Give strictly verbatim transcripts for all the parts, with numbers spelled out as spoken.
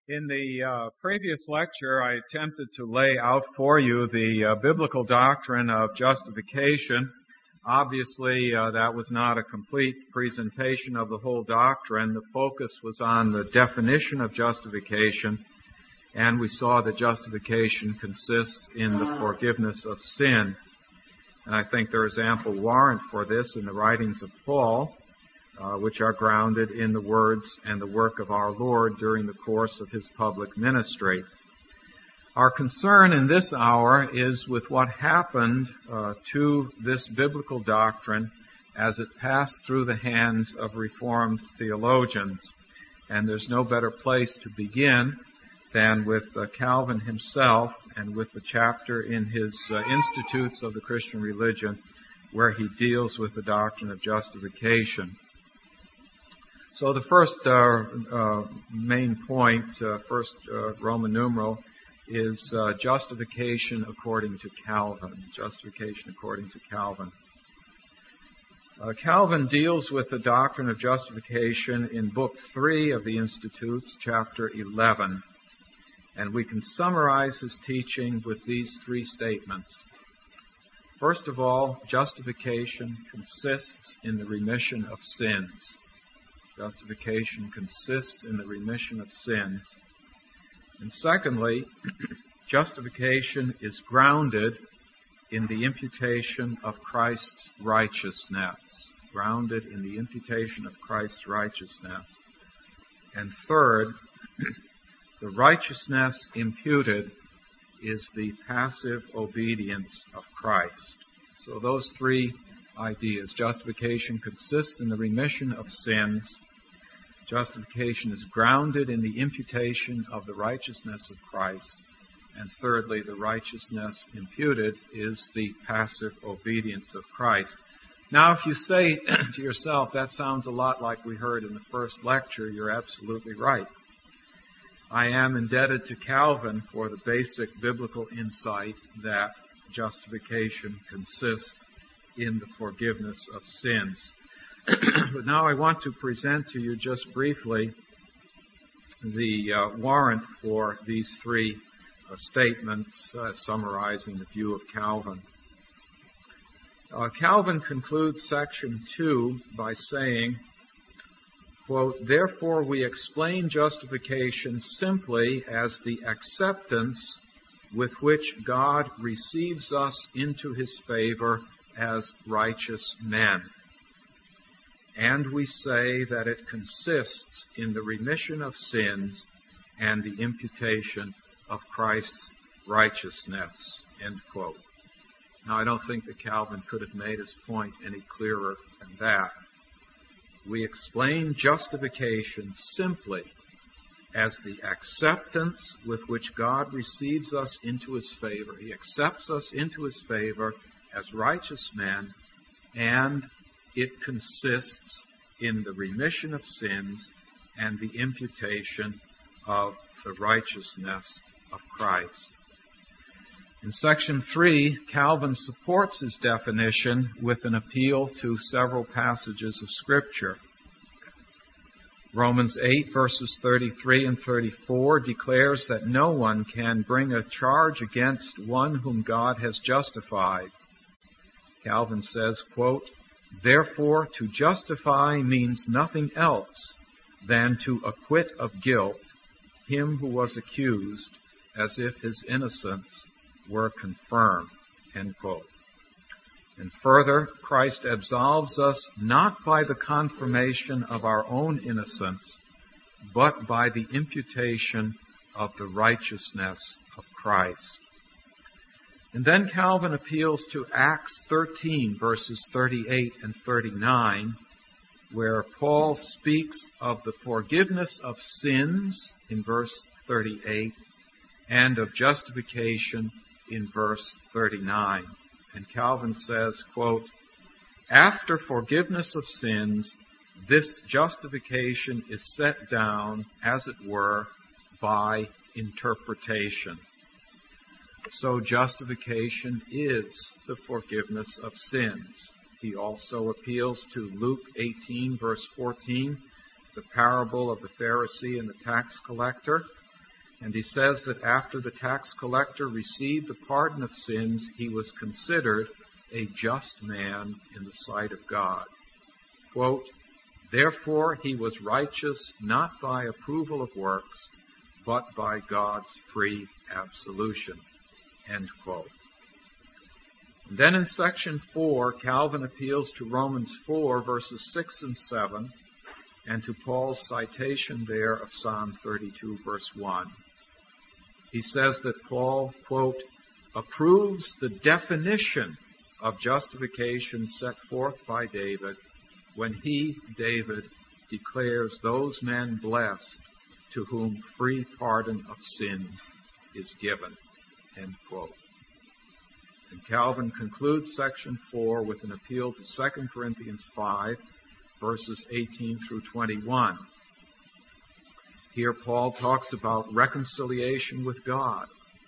In the uh, previous lecture, I attempted to lay out for you the uh, biblical doctrine of justification. Obviously, uh, that was not a complete presentation of the whole doctrine. The focus was on the definition of justification, and we saw that justification consists in the forgiveness of sin. And I think there is ample warrant for this in the writings of Paul, Uh, which are grounded in the words and the work of our Lord during the course of his public ministry. Our concern in this hour is with what happened uh, to this biblical doctrine as it passed through the hands of Reformed theologians. And there's no better place to begin than with uh, Calvin himself and with the chapter in his uh, Institutes of the Christian Religion where he deals with the doctrine of justification. So the first uh, uh, main point, uh, first uh, Roman numeral, is uh, justification according to Calvin. Justification according to Calvin. Uh, Calvin deals with the doctrine of justification in Book three of the Institutes, chapter eleven. And we can summarize his teaching with these three statements. First of all, justification consists in the remission of sins. Justification consists in the remission of sins. And secondly, justification is grounded in the imputation of Christ's righteousness. Grounded in the imputation of Christ's righteousness. And third, the righteousness imputed is the passive obedience of Christ. So those three ideas. Justification consists in the remission of sins. Justification is grounded in the imputation of the righteousness of Christ. And thirdly, the righteousness imputed is the passive obedience of Christ. Now, if you say to yourself, that sounds a lot like we heard in the first lecture, you're absolutely right. I am indebted to Calvin for the basic biblical insight that justification consists in the forgiveness of sins. But now I want to present to you just briefly the uh, warrant for these three uh, statements, uh, summarizing the view of Calvin. Uh, Calvin concludes section two by saying, quote, "Therefore we explain justification simply as the acceptance with which God receives us into his favor as righteous men. And we say that it consists in the remission of sins and the imputation of Christ's righteousness." End quote. Now, I don't think that Calvin could have made his point any clearer than that. We explain justification simply as the acceptance with which God receives us into his favor. He accepts us into his favor as righteous men, and it consists in the remission of sins and the imputation of the righteousness of Christ. In section three, Calvin supports his definition with an appeal to several passages of Scripture. Romans eight, verses thirty-three and thirty-four declares that no one can bring a charge against one whom God has justified. Calvin says, quote, "Therefore, to justify means nothing else than to acquit of guilt him who was accused, as if his innocence were confirmed." End quote. And further, Christ absolves us not by the confirmation of our own innocence, but by the imputation of the righteousness of Christ. And then Calvin appeals to Acts thirteen, verses thirty-eight and thirty-nine, where Paul speaks of the forgiveness of sins in verse thirty-eight and of justification in verse thirty-nine. And Calvin says, quote, "After forgiveness of sins, this justification is set down, as it were, by interpretation." So justification is the forgiveness of sins. He also appeals to Luke eighteen, verse fourteen, the parable of the Pharisee and the tax collector, And he says that after the tax collector received the pardon of sins, he was considered a just man in the sight of God. Quote, therefore he was righteous not by approval of works, but by God's free absolution. End quote. And then in section four, Calvin appeals to Romans four, verses six and seven, and to Paul's citation there of Psalm thirty-two, verse one. He says that Paul, quote, approves the definition of justification set forth by David when he, David, declares those men blessed to whom free pardon of sins is given. End quote. And Calvin concludes section four with an appeal to Second Corinthians five, verses eighteen through twenty-one. Here Paul talks about reconciliation with God.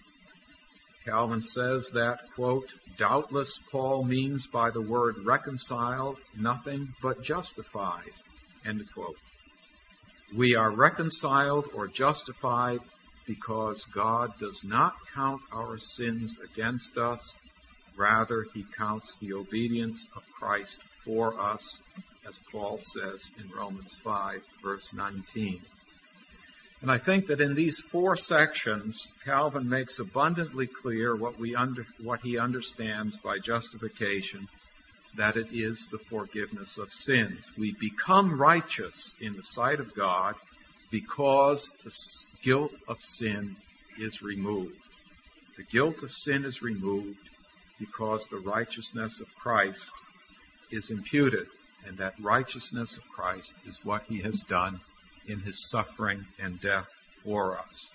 Calvin says that, quote, doubtless Paul means by the word reconciled nothing but justified, end quote. We are reconciled or justified because God does not count our sins against us. Rather, he counts the obedience of Christ for us, as Paul says in Romans five, verse nineteen. And I think that in these four sections, Calvin makes abundantly clear what we under, what he understands by justification, that it is the forgiveness of sins. We become righteous in the sight of God because the guilt of sin is removed. The guilt of sin is removed because the righteousness of Christ is imputed, and that righteousness of Christ is what he has done in his suffering and death for us.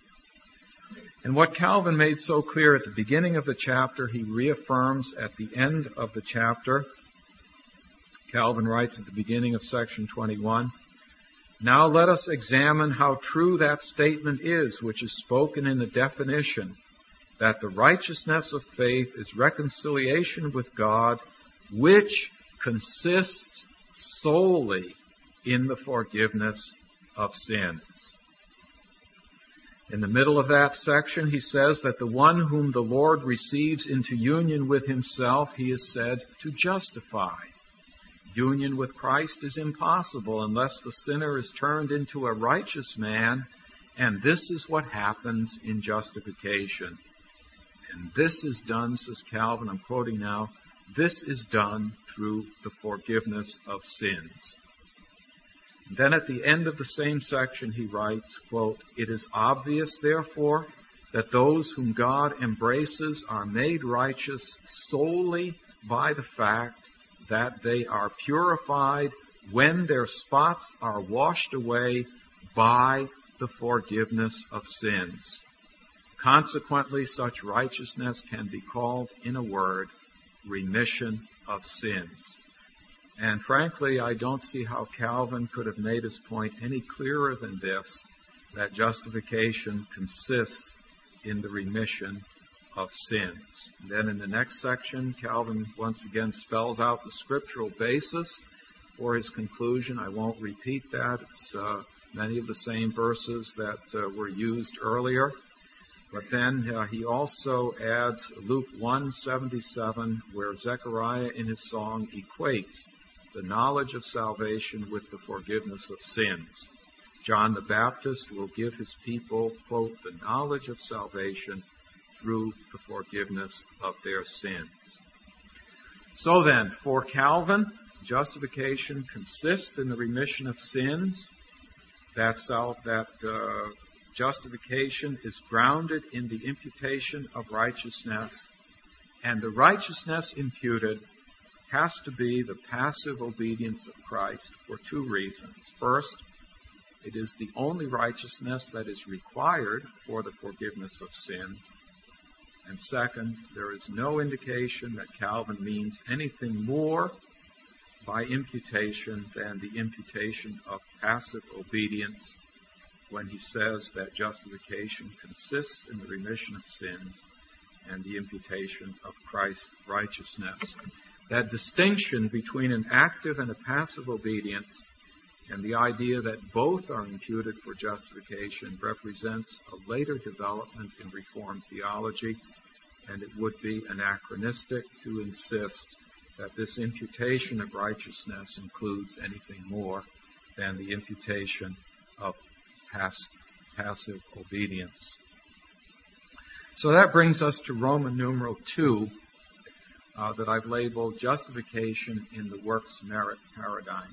And what Calvin made so clear at the beginning of the chapter, he reaffirms at the end of the chapter. Calvin writes at the beginning of section twenty-one, now let us examine how true that statement is which is spoken in the definition, that the righteousness of faith is reconciliation with God, which consists solely in the forgiveness of sins. In the middle of that section, he says that the one whom the Lord receives into union with himself, he is said to justify. Union with Christ is impossible unless the sinner is turned into a righteous man, and this is what happens in justification. And this is done, says Calvin, I'm quoting now, this is done through the forgiveness of sins. Then at the end of the same section he writes, quote, it is obvious, therefore, that those whom God embraces are made righteous solely by the fact that they are purified when their spots are washed away by the forgiveness of sins. Consequently, such righteousness can be called, in a word, remission of sins. And frankly, I don't see how Calvin could have made his point any clearer than this, that justification consists in the remission of sins. And then in the next section, Calvin once again spells out the scriptural basis for his conclusion. I won't repeat that. It's uh, many of the same verses that uh, were used earlier. But then uh, he also adds Luke one seventy-seven, where Zechariah in his song equates the knowledge of salvation with the forgiveness of sins. John the Baptist will give his people, quote, the knowledge of salvation through the forgiveness of their sins. So then, for Calvin, justification consists in the remission of sins. That's how, that uh, justification is grounded in the imputation of righteousness, and the righteousness imputed has to be the passive obedience of Christ for two reasons. First, it is the only righteousness that is required for the forgiveness of sin. And second, there is no indication that Calvin means anything more by imputation than the imputation of passive obedience when he says that justification consists in the remission of sins and the imputation of Christ's righteousness. That distinction between an active and a passive obedience And the idea that both are imputed for justification represents a later development in Reformed theology, and it would be anachronistic to insist that this imputation of righteousness includes anything more than the imputation of pass- passive obedience. So that brings us to Roman numeral two, uh, that I've labeled justification in the works merit paradigm.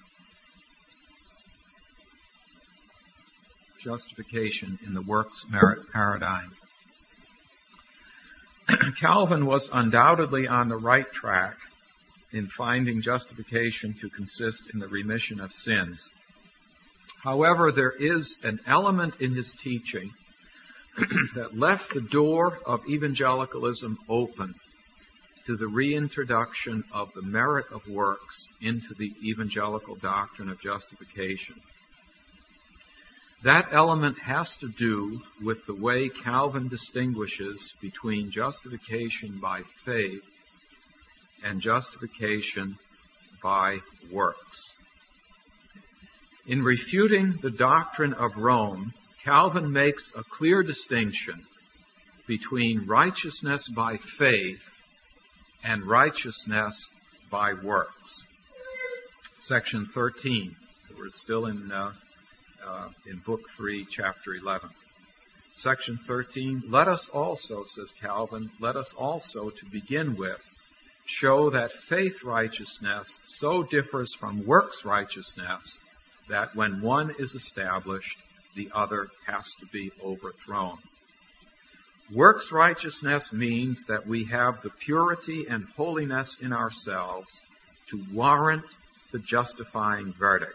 Justification in the works merit paradigm. Calvin was undoubtedly on the right track in finding justification to consist in the remission of sins. However, there is an element in his teaching that left the door of evangelicalism open to the reintroduction of the merit of works into the evangelical doctrine of justification. That element has to do with the way Calvin distinguishes between justification by faith and justification by works. In refuting the doctrine of Rome, Calvin makes a clear distinction between righteousness by faith and righteousness by works. Section thirteen. We're still in uh, uh, in Book three, Chapter eleven. Section thirteen. Let us also, says Calvin, let us also, to begin with, show that faith righteousness so differs from works righteousness that when one is established, the other has to be overthrown. Works righteousness means that we have the purity and holiness in ourselves to warrant the justifying verdict.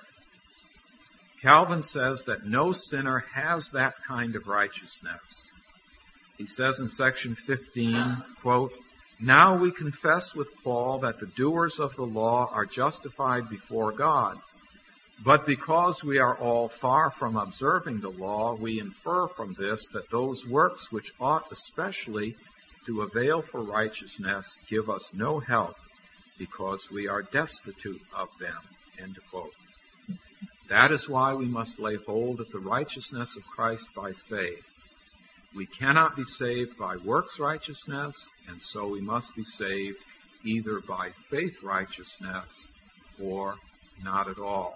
Calvin says that no sinner has that kind of righteousness. He says in section fifteen, quote, "Now we confess with Paul that the doers of the law are justified before God. But because we are all far from observing the law, we infer from this that those works which ought especially to avail for righteousness give us no help, because we are destitute of them." End quote. That is why we must lay hold of the righteousness of Christ by faith. We cannot be saved by works righteousness, and so we must be saved either by faith righteousness or not at all.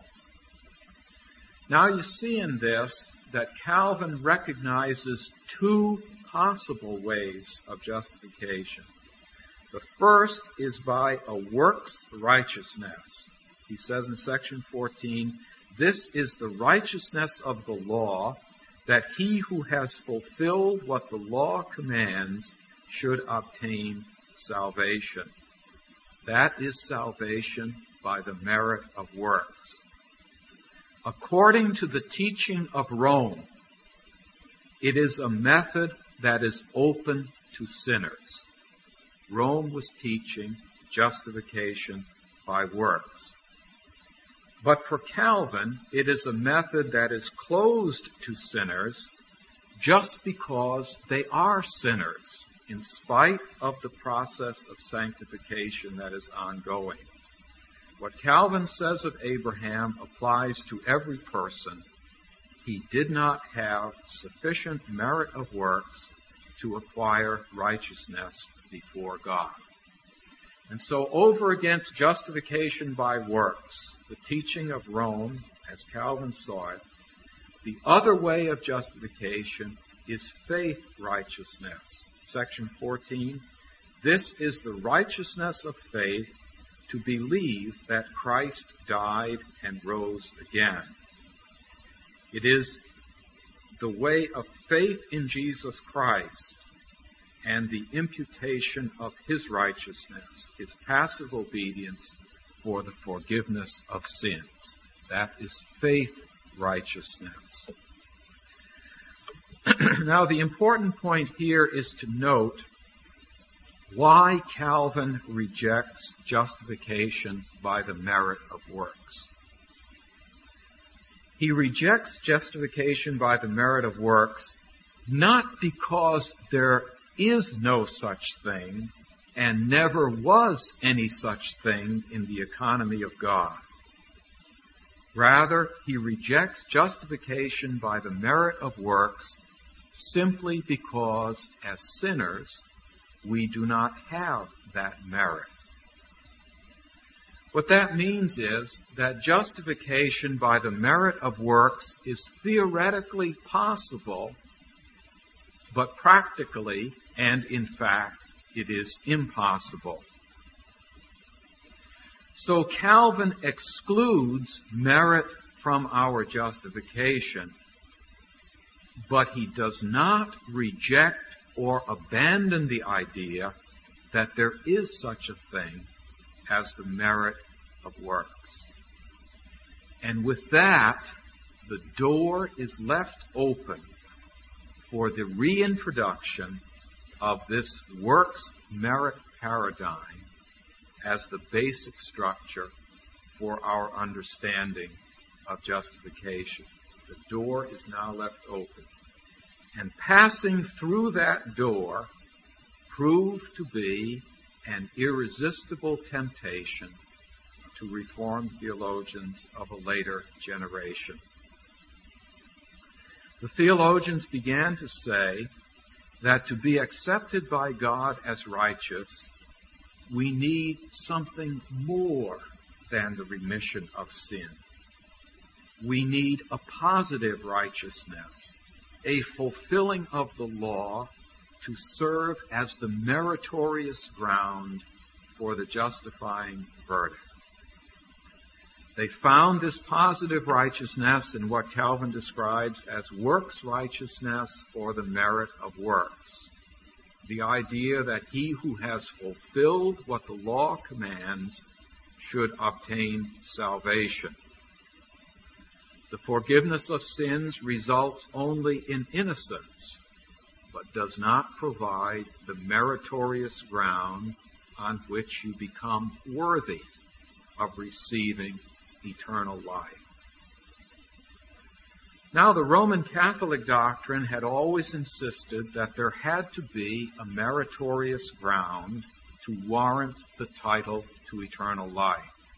Now you see in this that Calvin recognizes two possible ways of justification. The first is by a works righteousness. He says in section fourteen, "This is the righteousness of the law, that he who has fulfilled what the law commands should obtain salvation." That is salvation by the merit of works. According to the teaching of Rome, it is a method that is open to sinners. Rome was teaching justification by works. But for Calvin, it is a method that is closed to sinners just because they are sinners, in spite of the process of sanctification that is ongoing. What Calvin says of Abraham applies to every person. He did not have sufficient merit of works to acquire righteousness before God. And so over against justification by works, the teaching of Rome, as Calvin saw it, the other way of justification is faith righteousness. Section fourteen, "This is the righteousness of faith, to believe that Christ died and rose again." It is the way of faith in Jesus Christ and the imputation of his righteousness, his passive obedience for the forgiveness of sins. That is faith righteousness. Now, the important point here is to note why Calvin rejects justification by the merit of works. He rejects justification by the merit of works not because there is no such thing and never was any such thing in the economy of God. Rather, he rejects justification by the merit of works simply because, as sinners, we do not have that merit. What that means is that justification by the merit of works is theoretically possible, but practically, and in fact, it is impossible. So Calvin excludes merit from our justification, but he does not reject or abandon the idea that there is such a thing as the merit of works. And with that, the door is left open for the reintroduction of this works merit paradigm as the basic structure for our understanding of justification. The door is now left open. And passing through that door proved to be an irresistible temptation to Reformed theologians of a later generation. The theologians began to say that to be accepted by God as righteous, we need something more than the remission of sin. We need a positive righteousness, a fulfilling of the law to serve as the meritorious ground for the justifying verdict. They found this positive righteousness in what Calvin describes as works righteousness or the merit of works. The idea that he who has fulfilled what the law commands should obtain salvation. The forgiveness of sins results only in innocence, but does not provide the meritorious ground on which you become worthy of receiving eternal life. Now, the Roman Catholic doctrine had always insisted that there had to be a meritorious ground to warrant the title to eternal life.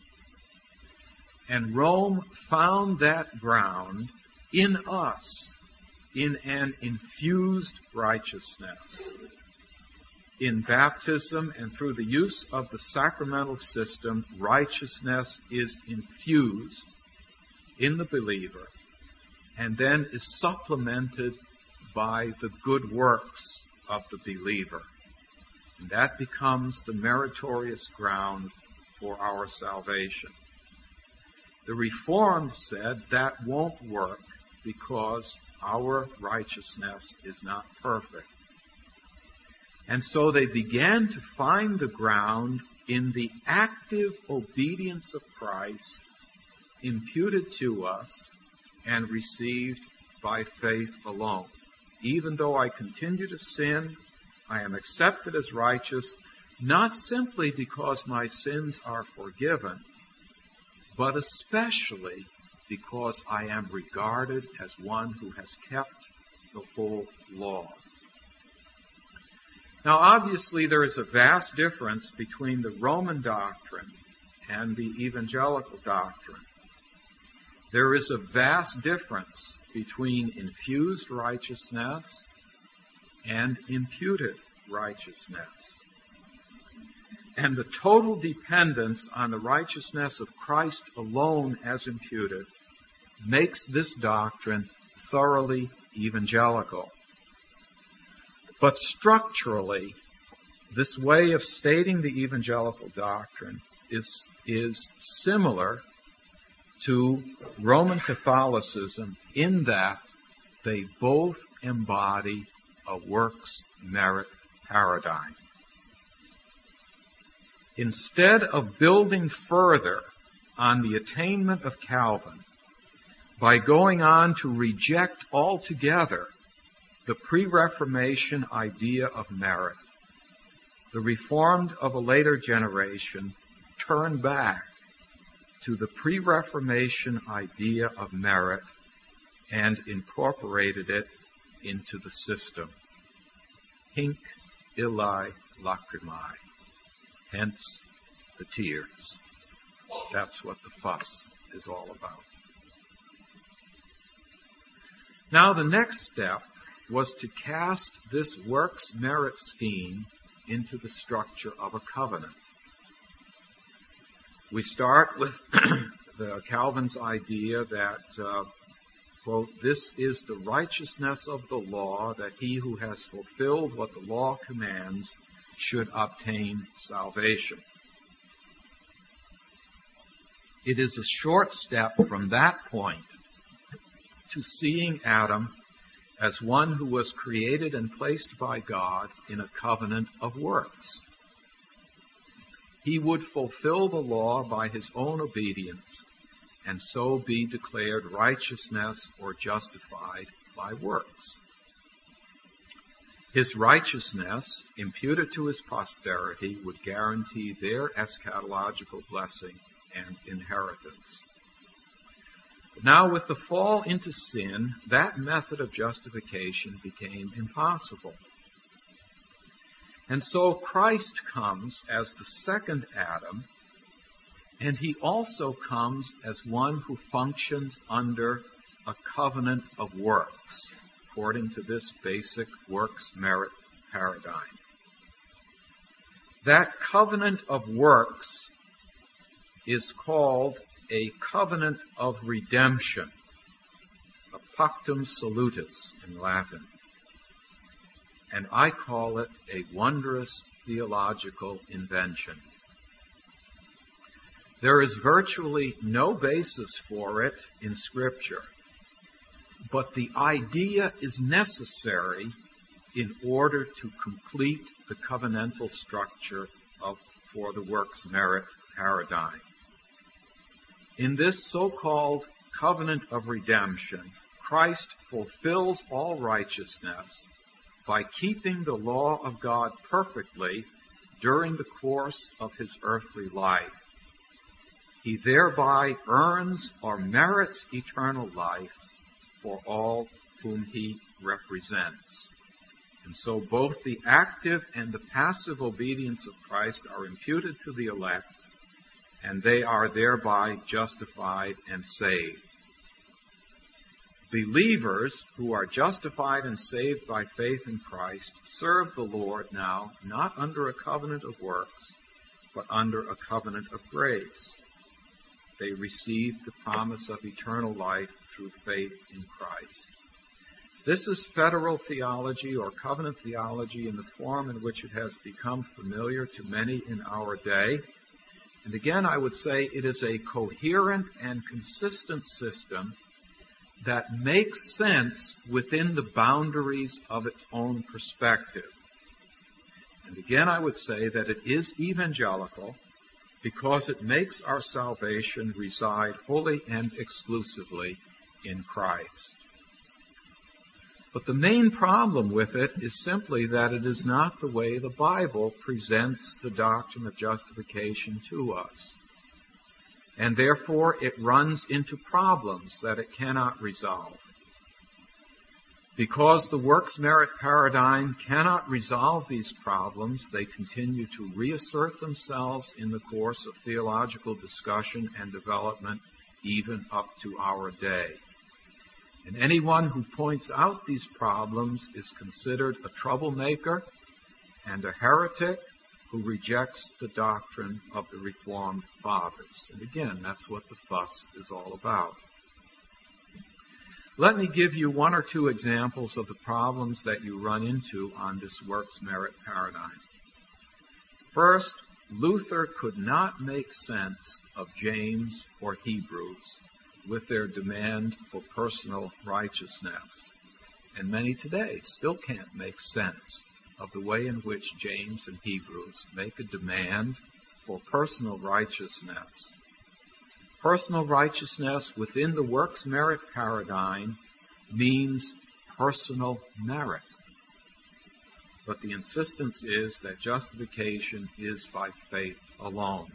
And Rome found that ground in us, in an infused righteousness. In baptism and through the use of the sacramental system, righteousness is infused in the believer and then is supplemented by the good works of the believer. And that becomes the meritorious ground for our salvation. The Reformed said that won't work because our righteousness is not perfect. And so they began to find the ground in the active obedience of Christ, imputed to us and received by faith alone. Even though I continue to sin, I am accepted as righteous, not simply because my sins are forgiven, but especially because I am regarded as one who has kept the whole law. Now, obviously, there is a vast difference between the Roman doctrine and the evangelical doctrine. There is a vast difference between infused righteousness and imputed righteousness. And the total dependence on the righteousness of Christ alone as imputed makes this doctrine thoroughly evangelical. But structurally, this way of stating the evangelical doctrine is, is similar to Roman Catholicism in that they both embody a works merit paradigm. Instead of building further on the attainment of Calvin by going on to reject altogether the pre-Reformation idea of merit, the Reformed of a later generation turned back to the pre-Reformation idea of merit and incorporated it into the system. Hinc illae lacrimae. Hence the tears. That's what the fuss is all about. Now the next step was to cast this works merit scheme into the structure of a covenant. We start with the Calvin's idea that, uh, quote, this is the righteousness of the law, that he who has fulfilled what the law commands should obtain salvation. It is a short step from that point to seeing Adam as one who was created and placed by God in a covenant of works. He would fulfill the law by his own obedience and so be declared righteousness or justified by works. His righteousness, imputed to his posterity, would guarantee their eschatological blessing and inheritance. Now, with the fall into sin, that method of justification became impossible. And so Christ comes as the second Adam, and he also comes as one who functions under a covenant of works, according to this basic works-merit paradigm. That covenant of works is called a covenant of redemption, a pactum salutis in Latin. And I call it a wondrous theological invention. There is virtually no basis for it in Scripture, but the idea is necessary in order to complete the covenantal structure of, for the works merit paradigm. In this so-called covenant of redemption, Christ fulfills all righteousness by keeping the law of God perfectly during the course of his earthly life. He thereby earns or merits eternal life for all whom he represents. And so both the active and the passive obedience of Christ are imputed to the elect, and they are thereby justified and saved. Believers who are justified and saved by faith in Christ serve the Lord now, not under a covenant of works, but under a covenant of grace. They receive the promise of eternal life through faith in Christ. This is federal theology or covenant theology in the form in which it has become familiar to many in our day. And again, I would say it is a coherent and consistent system that makes sense within the boundaries of its own perspective. And again, I would say that it is evangelical because it makes our salvation reside wholly and exclusively in Christ. But the main problem with it is simply that it is not the way the Bible presents the doctrine of justification to us. And therefore it runs into problems that it cannot resolve. Because the works merit paradigm cannot resolve these problems, they continue to reassert themselves in the course of theological discussion and development even up to our day. And anyone who points out these problems is considered a troublemaker and a heretic who rejects the doctrine of the Reformed Fathers. And again, that's what the fuss is all about. Let me give you one or two examples of the problems that you run into on this works merit paradigm. First, Luther could not make sense of James or Hebrews with their demand for personal righteousness. And many today still can't make sense of the way in which James and Hebrews make a demand for personal righteousness. Personal righteousness within the works merit paradigm means personal merit. But the insistence is that justification is by faith alone.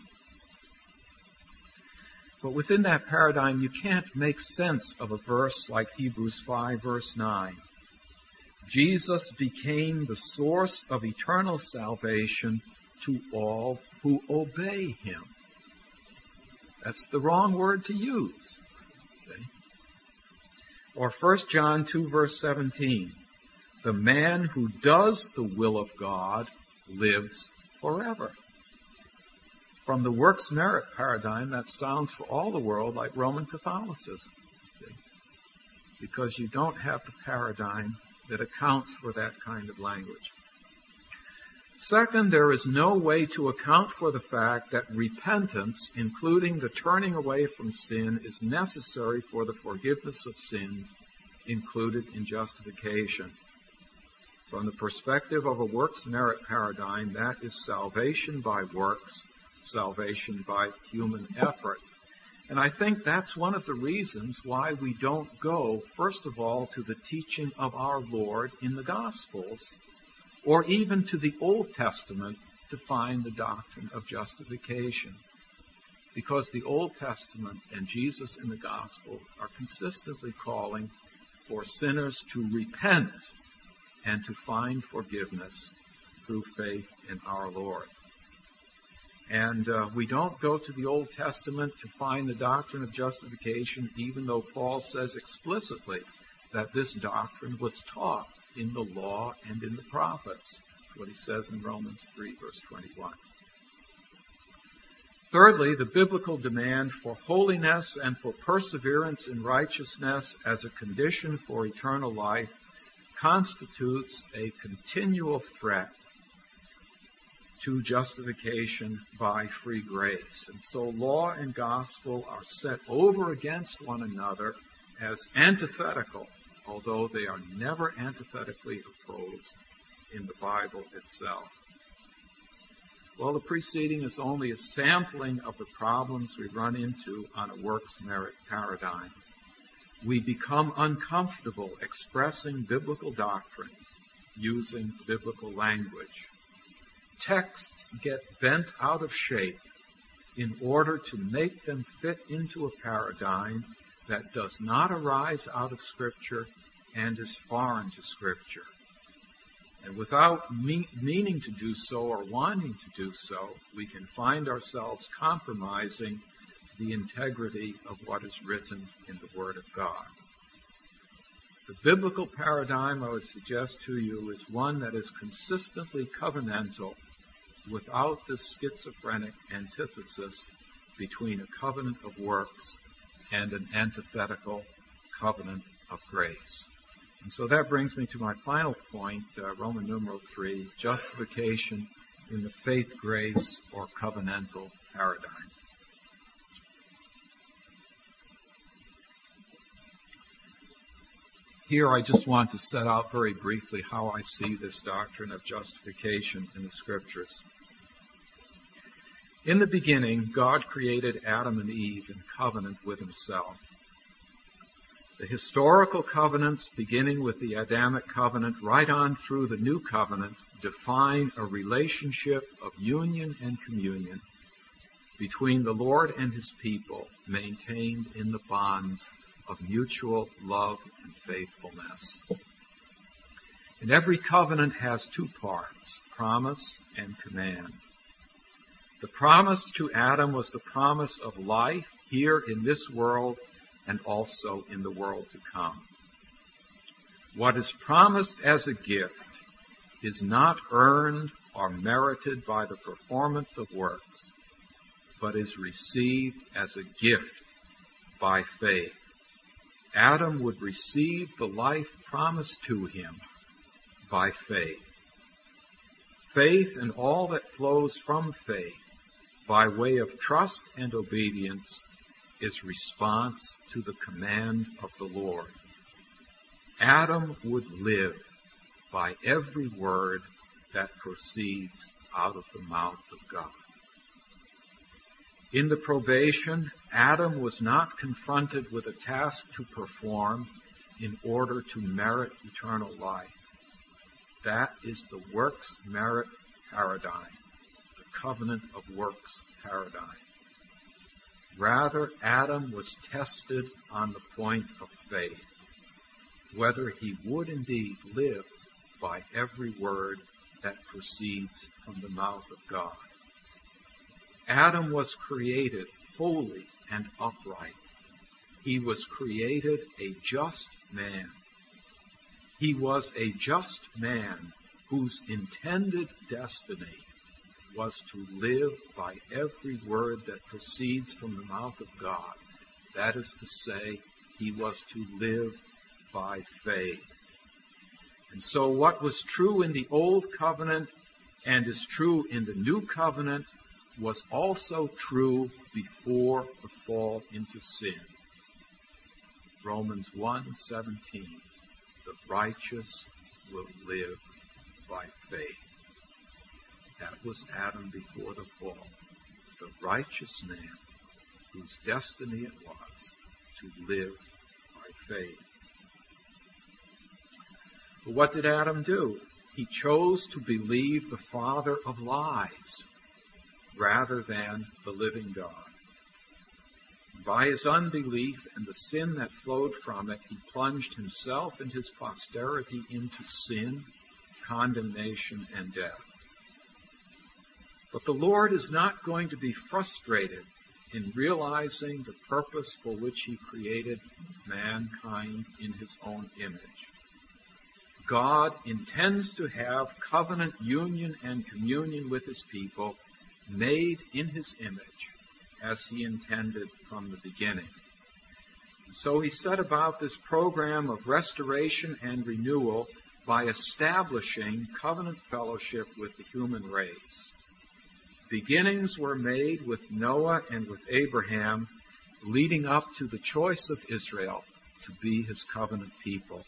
But within that paradigm, you can't make sense of a verse like Hebrews five, verse nine. Jesus became the source of eternal salvation to all who obey him. That's the wrong word to use. See? Or First John two, verse seventeen. The man who does the will of God lives forever. From the works merit paradigm, that sounds for all the world like Roman Catholicism. See? Because you don't have the paradigm that accounts for that kind of language. Second, there is no way to account for the fact that repentance, including the turning away from sin, is necessary for the forgiveness of sins included in justification. From the perspective of a works merit paradigm, that is salvation by works, salvation by human effort. And I think that's one of the reasons why we don't go, first of all, to the teaching of our Lord in the Gospels, or even to the Old Testament to find the doctrine of justification. Because the Old Testament and Jesus in the Gospels are consistently calling for sinners to repent and to find forgiveness through faith in our Lord. And uh, we don't go to the Old Testament to find the doctrine of justification, even though Paul says explicitly that this doctrine was taught in the law and in the prophets. That's what he says in Romans three, verse twenty-one. Thirdly, the biblical demand for holiness and for perseverance in righteousness as a condition for eternal life constitutes a continual threat to justification by free grace. And so law and gospel are set over against one another as antithetical, although they are never antithetically opposed in the Bible itself. Well, the preceding is only a sampling of the problems we run into on a works merit paradigm. We become uncomfortable expressing biblical doctrines using biblical language. Texts get bent out of shape in order to make them fit into a paradigm that does not arise out of Scripture and is foreign to Scripture. And without me- meaning to do so or wanting to do so, we can find ourselves compromising the integrity of what is written in the Word of God. The biblical paradigm, I would suggest to you, is one that is consistently covenantal without this schizophrenic antithesis between a covenant of works and an antithetical covenant of grace. And so that brings me to my final point, uh, Roman numeral three, justification in the faith, grace, or covenantal paradigm. Here I just want to set out very briefly how I see this doctrine of justification in the Scriptures. In the beginning, God created Adam and Eve in covenant with Himself. The historical covenants, beginning with the Adamic covenant right on through the New Covenant, define a relationship of union and communion between the Lord and His people, maintained in the bonds of mutual love and faithfulness. And every covenant has two parts, promise and command. The promise to Adam was the promise of life here in this world and also in the world to come. What is promised as a gift is not earned or merited by the performance of works, but is received as a gift by faith. Adam would receive the life promised to him by faith. Faith and all that flows from faith by way of trust and obedience is response to the command of the Lord. Adam would live by every word that proceeds out of the mouth of God. In the probation, Adam was not confronted with a task to perform in order to merit eternal life. That is the works merit paradigm, the covenant of works paradigm. Rather, Adam was tested on the point of faith, whether he would indeed live by every word that proceeds from the mouth of God. Adam was created holy and upright. He was created a just man. He was a just man whose intended destiny was to live by every word that proceeds from the mouth of God. That is to say, he was to live by faith. And so what was true in the Old Covenant and is true in the New Covenant was also true before the fall into sin. Romans one seventeen, the righteous will live by faith. That was Adam before the fall, the righteous man whose destiny it was to live by faith. But what did Adam do? He chose to believe the father of lies rather than the living God. By his unbelief and the sin that flowed from it, he plunged himself and his posterity into sin, condemnation, and death. But the Lord is not going to be frustrated in realizing the purpose for which he created mankind in his own image. God intends to have covenant union and communion with his people made in his image as he intended from the beginning. So he set about this program of restoration and renewal by establishing covenant fellowship with the human race. Beginnings were made with Noah and with Abraham, leading up to the choice of Israel to be his covenant people.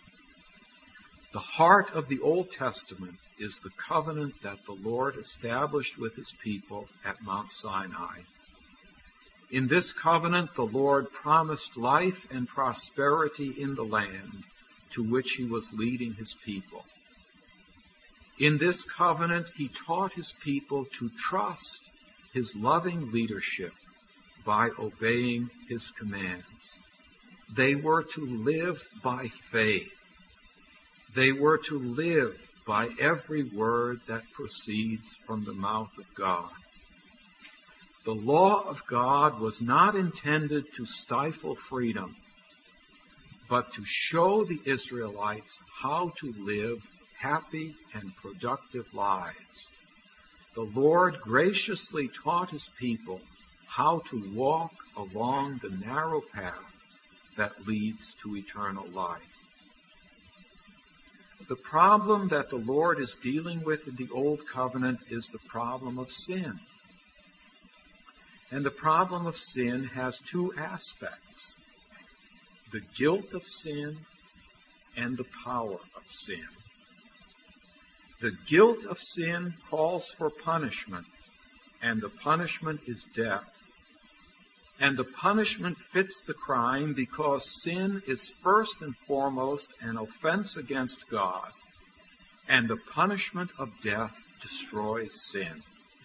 The heart of the Old Testament is the covenant that the Lord established with his people at Mount Sinai. In this covenant, the Lord promised life and prosperity in the land to which he was leading his people. In this covenant, he taught his people to trust his loving leadership by obeying his commands. They were to live by faith. They were to live by every word that proceeds from the mouth of God. The law of God was not intended to stifle freedom, but to show the Israelites how to live happy and productive lives. The Lord graciously taught his people how to walk along the narrow path that leads to eternal life. The problem that the Lord is dealing with in the Old Covenant is the problem of sin. And the problem of sin has two aspects: the guilt of sin and the power of sin. The guilt of sin calls for punishment, and the punishment is death. And the punishment fits the crime because sin is first and foremost an offense against God, and the punishment of death destroys sin.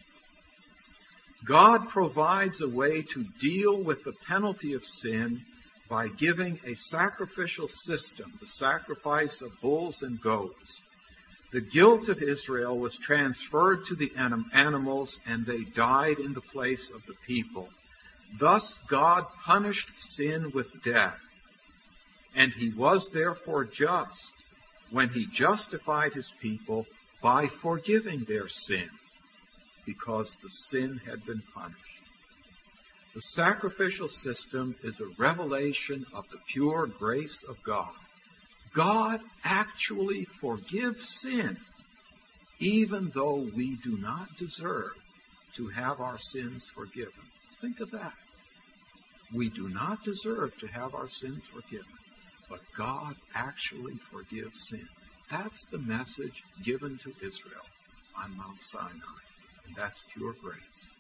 God provides a way to deal with the penalty of sin by giving a sacrificial system, the sacrifice of bulls and goats. The guilt of Israel was transferred to the anim- animals, and they died in the place of the people. Thus God punished sin with death, and he was therefore just when he justified his people by forgiving their sin, because the sin had been punished. The sacrificial system is a revelation of the pure grace of God. God actually forgives sin, even though we do not deserve to have our sins forgiven. Think of that. We do not deserve to have our sins forgiven, but God actually forgives sin. That's the message given to Israel on Mount Sinai, and that's pure grace.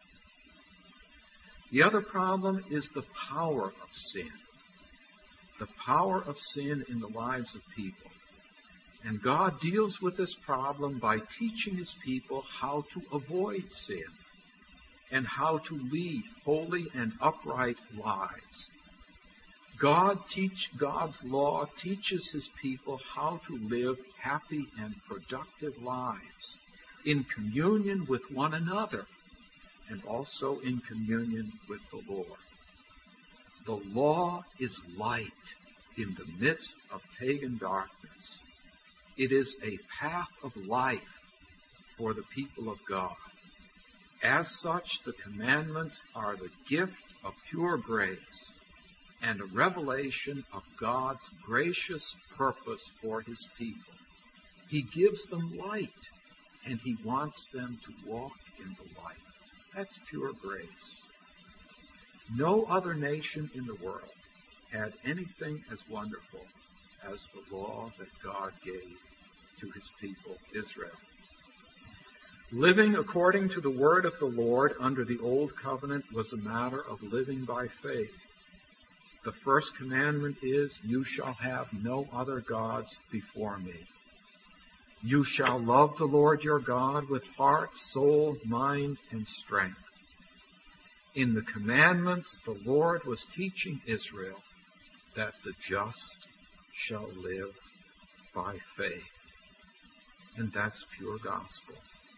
The other problem is the power of sin. The power of sin in the lives of people. And God deals with this problem by teaching his people how to avoid sin and how to lead holy and upright lives. God teach, God's law teaches his people how to live happy and productive lives in communion with one another and also in communion with the Lord. The law is light in the midst of pagan darkness. It is a path of life for the people of God. As such, the commandments are the gift of pure grace and a revelation of God's gracious purpose for His people. He gives them light, and He wants them to walk in the light. That's pure grace. No other nation in the world had anything as wonderful as the law that God gave to His people, Israel. Living according to the word of the Lord under the Old Covenant was a matter of living by faith. The first commandment is, "You shall have no other gods before me." You shall love the Lord your God with heart, soul, mind, and strength. In the commandments, the Lord was teaching Israel that the just shall live by faith. And that's pure gospel.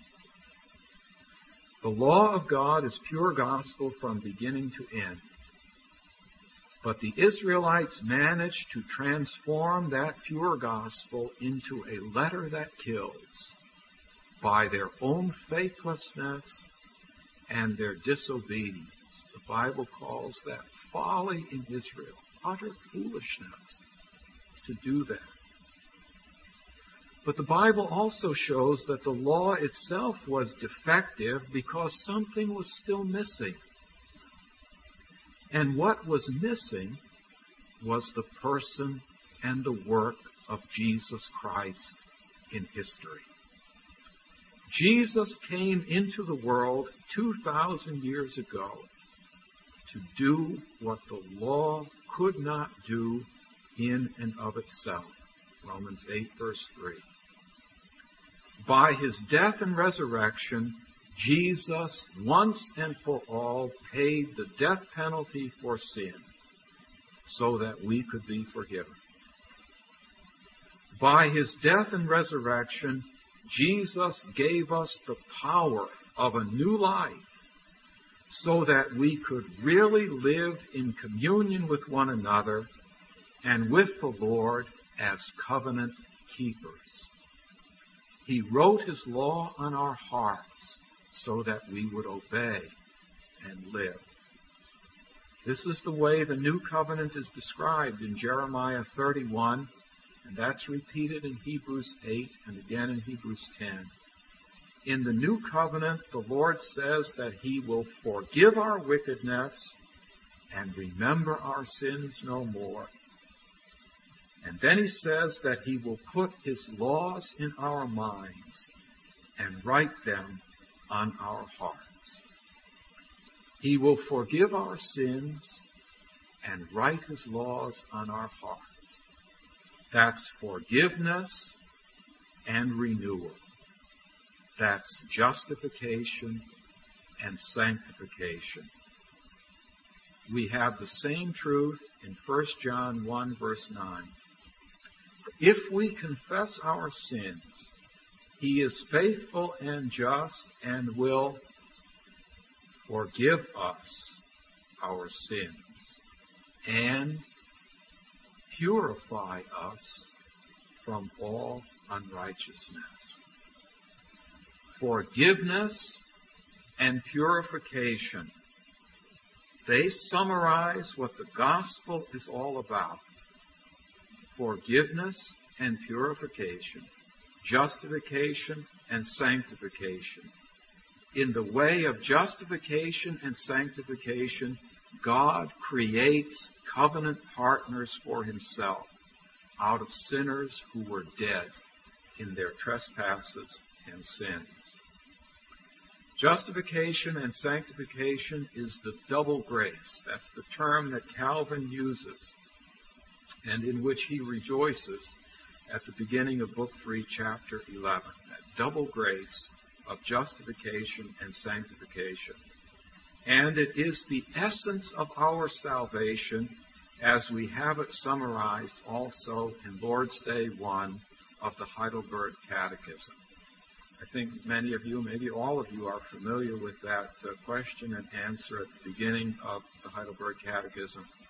The law of God is pure gospel from beginning to end. But the Israelites managed to transform that pure gospel into a letter that kills by their own faithlessness and their disobedience. The Bible calls that folly in Israel, utter foolishness to do that. But the Bible also shows that the law itself was defective because something was still missing. And what was missing was the person and the work of Jesus Christ in history. Jesus came into the world two thousand years ago to do what the law could not do in and of itself. Romans eight, verse three. By His death and resurrection, Jesus, once and for all, paid the death penalty for sin so that we could be forgiven. By His death and resurrection, Jesus gave us the power of a new life so that we could really live in communion with one another and with the Lord as covenant keepers. He wrote His law on our hearts so that we would obey and live. This is the way the new covenant is described in Jeremiah thirty-one, and that's repeated in Hebrews eight and again in Hebrews ten. In the new covenant, the Lord says that He will forgive our wickedness and remember our sins no more. And then He says that He will put His laws in our minds and write them on our hearts. He will forgive our sins and write His laws on our hearts. That's forgiveness and renewal. That's justification and sanctification. We have the same truth in First John one, verse nine. If we confess our sins, He is faithful and just and will forgive us our sins and purify us from all unrighteousness. Forgiveness and purification, they summarize what the gospel is all about. Forgiveness and purification, justification and sanctification. In the way of justification and sanctification, God creates covenant partners for Himself out of sinners who were dead in their trespasses and sins. Justification and sanctification is the double grace. That's the term that Calvin uses and in which he rejoices at the beginning of Book three, Chapter eleven. That double grace of justification and sanctification. And it is the essence of our salvation as we have it summarized also in Lord's Day one of the Heidelberg Catechism. I think many of you, maybe all of you, are familiar with that uh, question and answer at the beginning of the Heidelberg Catechism.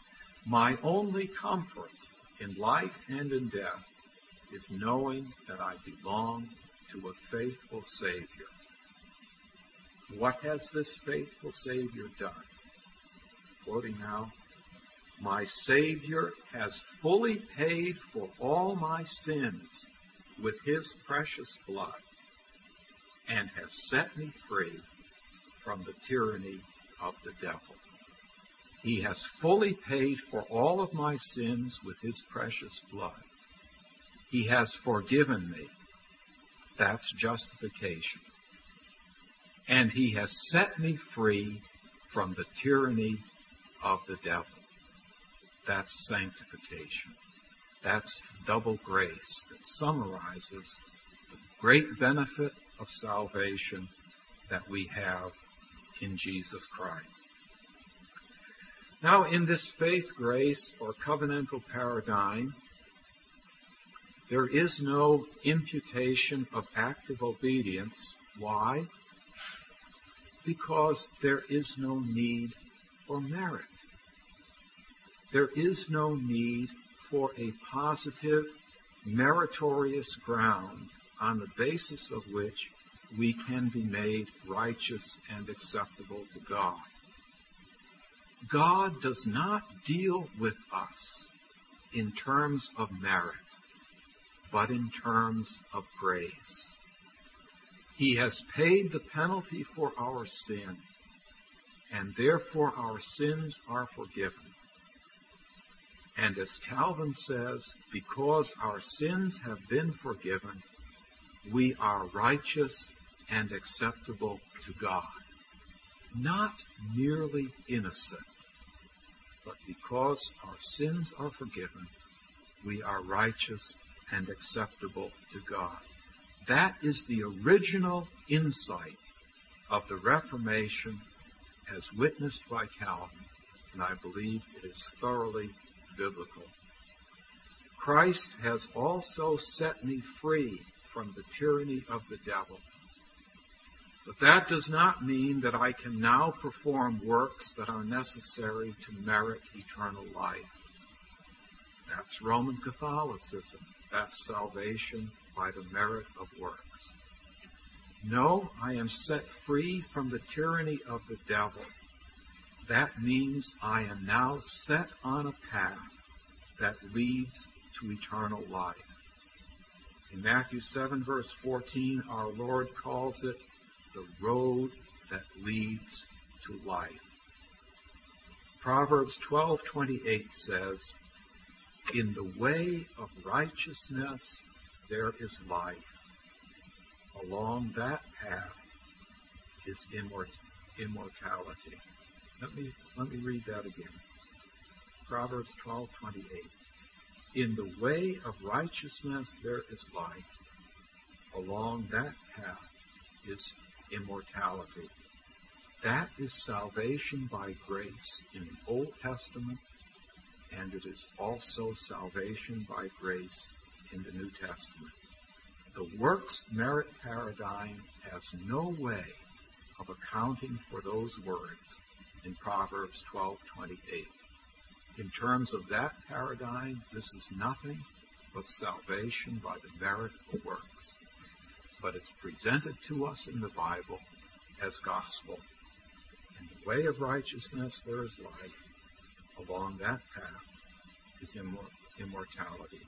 My only comfort in life and in death is knowing that I belong to a faithful Savior. What has this faithful Savior done? Quoting now, my Savior has fully paid for all my sins with his precious blood and has set me free from the tyranny of the devil. He has fully paid for all of my sins with his precious blood. He has forgiven me. That's justification. And he has set me free from the tyranny of the devil. That's sanctification. That's double grace that summarizes the great benefit of salvation that we have in Jesus Christ. Now, in this faith, grace, or covenantal paradigm, there is no imputation of active obedience. Why? Because there is no need for merit. There is no need for a positive, meritorious ground on the basis of which we can be made righteous and acceptable to God. God does not deal with us in terms of merit, but in terms of grace. He has paid the penalty for our sin, and therefore our sins are forgiven. And as Calvin says, because our sins have been forgiven, we are righteous and acceptable to God. Not merely innocent, but because our sins are forgiven, we are righteous and acceptable to God. That is the original insight of the Reformation as witnessed by Calvin, and I believe it is thoroughly biblical. Christ has also set me free from the tyranny of the devil. But that does not mean that I can now perform works that are necessary to merit eternal life. That's Roman Catholicism. That's salvation by the merit of works. No, I am set free from the tyranny of the devil. That means I am now set on a path that leads to eternal life. In Matthew seven, verse fourteen, our Lord calls it the road that leads to life. Proverbs twelve twenty-eight says, in the way of righteousness there is life. Along that path is immort- immortality. Let me, let me read that again. Proverbs twelve twenty-eight. In the way of righteousness there is life. Along that path is immortality. That is salvation by grace in the Old Testament, and it is also salvation by grace in the New Testament. The works merit paradigm has no way of accounting for those words in Proverbs twelve twenty-eight. In terms of that paradigm, this is nothing but salvation by the merit of works. But it's presented to us in the Bible as gospel. In the way of righteousness there is life. Along that path is immor- immortality.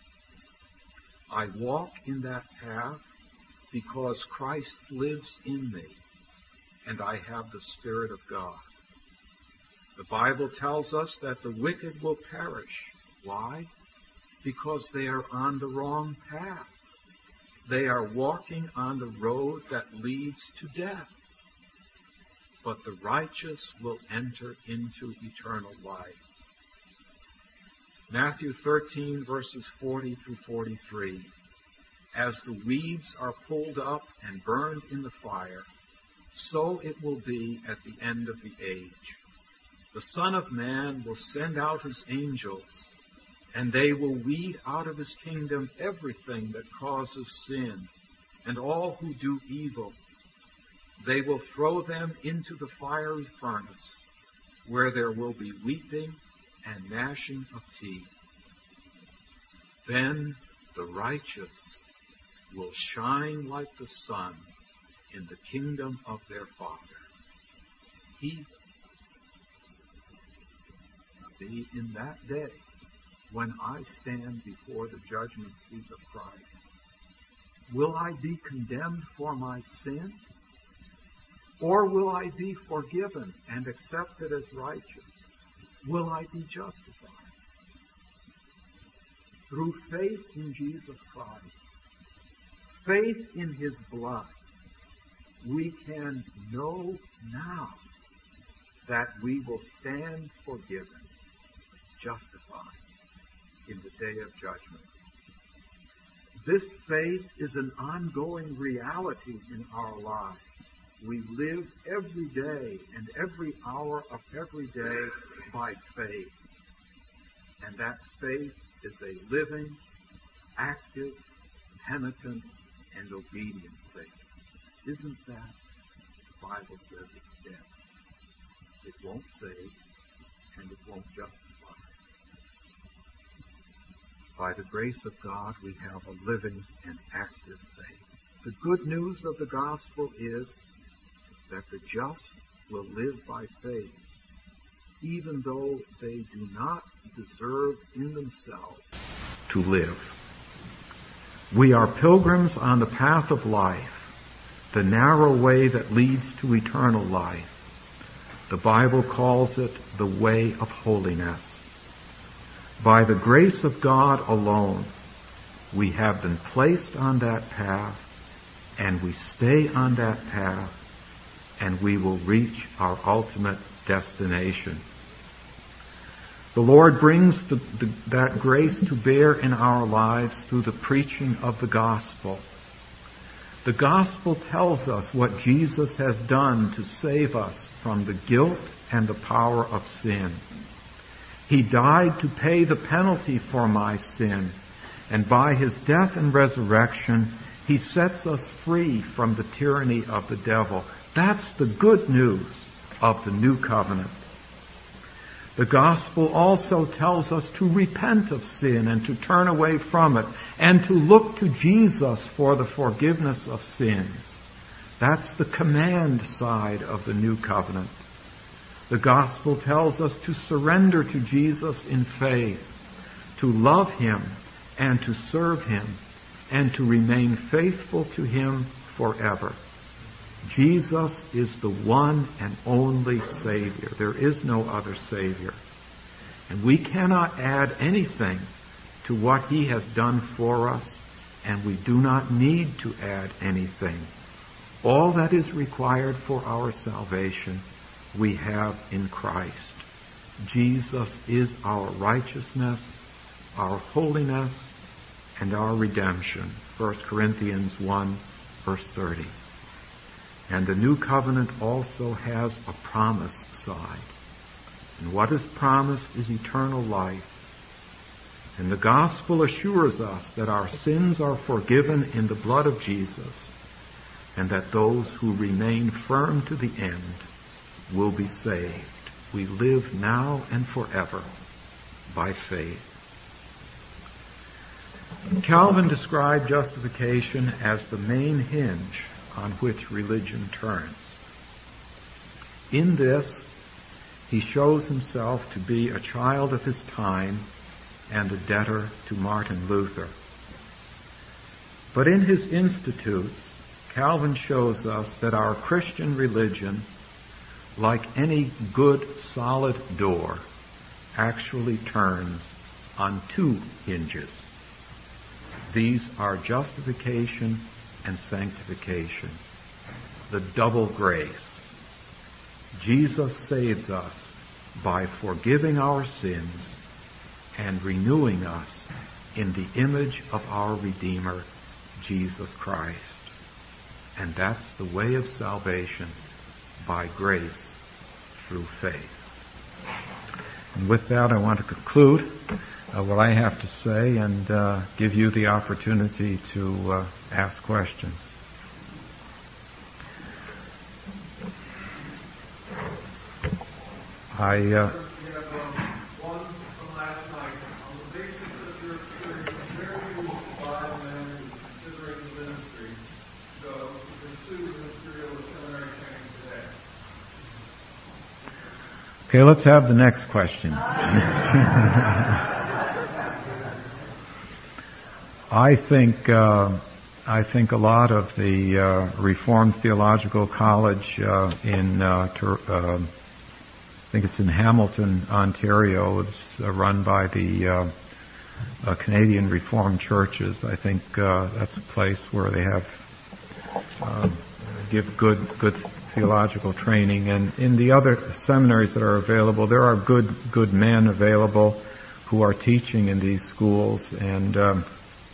I walk in that path because Christ lives in me, and I have the Spirit of God. The Bible tells us that the wicked will perish. Why? Because they are on the wrong path. They are walking on the road that leads to death. But the righteous will enter into eternal life. Matthew thirteen, verses forty through forty-three. As the weeds are pulled up and burned in the fire, so it will be at the end of the age. The Son of Man will send out his angels, and they will weed out of his kingdom everything that causes sin, and all who do evil. They will throw them into the fiery furnace, where there will be weeping and gnashing of teeth. Then the righteous will shine like the sun in the kingdom of their Father. He be in that day when I stand before the judgment seat of Christ. Will I be condemned for my sin? Or will I be forgiven and accepted as righteous? Will I be justified? Through faith in Jesus Christ, faith in His blood, we can know now that we will stand forgiven, justified in the day of judgment. This faith is an ongoing reality in our lives. We live every day and every hour of every day by faith. And that faith is a living, active, penitent, and obedient faith. Isn't that? The Bible says it's dead. It won't save, and it won't justify. By the grace of God, we have a living and active faith. The good news of the gospel is that the just will live by faith, even though they do not deserve in themselves to live. We are pilgrims on the path of life, the narrow way that leads to eternal life. The Bible calls it the way of holiness. By the grace of God alone, we have been placed on that path, and we stay on that path, and we will reach our ultimate destination. The Lord brings the, the, that grace to bear in our lives through the preaching of the gospel. The gospel tells us what Jesus has done to save us from the guilt and the power of sin. He died to pay the penalty for my sin, and by His death and resurrection, He sets us free from the tyranny of the devil. That's the good news of the new covenant. The gospel also tells us to repent of sin and to turn away from it and to look to Jesus for the forgiveness of sins. That's the command side of the new covenant. The gospel tells us to surrender to Jesus in faith, to love Him and to serve Him, and to remain faithful to Him forever. Jesus is the one and only Savior. There is no other Savior. And we cannot add anything to what He has done for us, and we do not need to add anything. All that is required for our salvation we have in Christ. Jesus is our righteousness, our holiness, and our redemption. First Corinthians one, verse thirty. And the new covenant also has a promise side. And what is promised is eternal life. And the gospel assures us that our sins are forgiven in the blood of Jesus, and that those who remain firm to the end will be saved. We live now and forever by faith. Calvin described justification as the main hinge on which religion turns. In this, he shows himself to be a child of his time and a debtor to Martin Luther. But in his Institutes, Calvin shows us that our Christian religion, like any good, solid door, actually turns on two hinges. These are justification and sanctification, the double grace. Jesus saves us by forgiving our sins and renewing us in the image of our Redeemer, Jesus Christ. And that's the way of salvation, by grace through faith. And with that, I want to conclude uh, what I have to say and uh, give you the opportunity to uh, ask questions. I uh, Okay, let's have the next question. I think uh, I think a lot of the uh, Reformed Theological College uh, in uh, ter- uh, I think it's in Hamilton, Ontario. It's uh, run by the uh, uh, Canadian Reformed Churches. I think uh, that's a place where they have uh, give good good theological training. And in the other seminaries that are available, there are good good men available who are teaching in these schools. And um,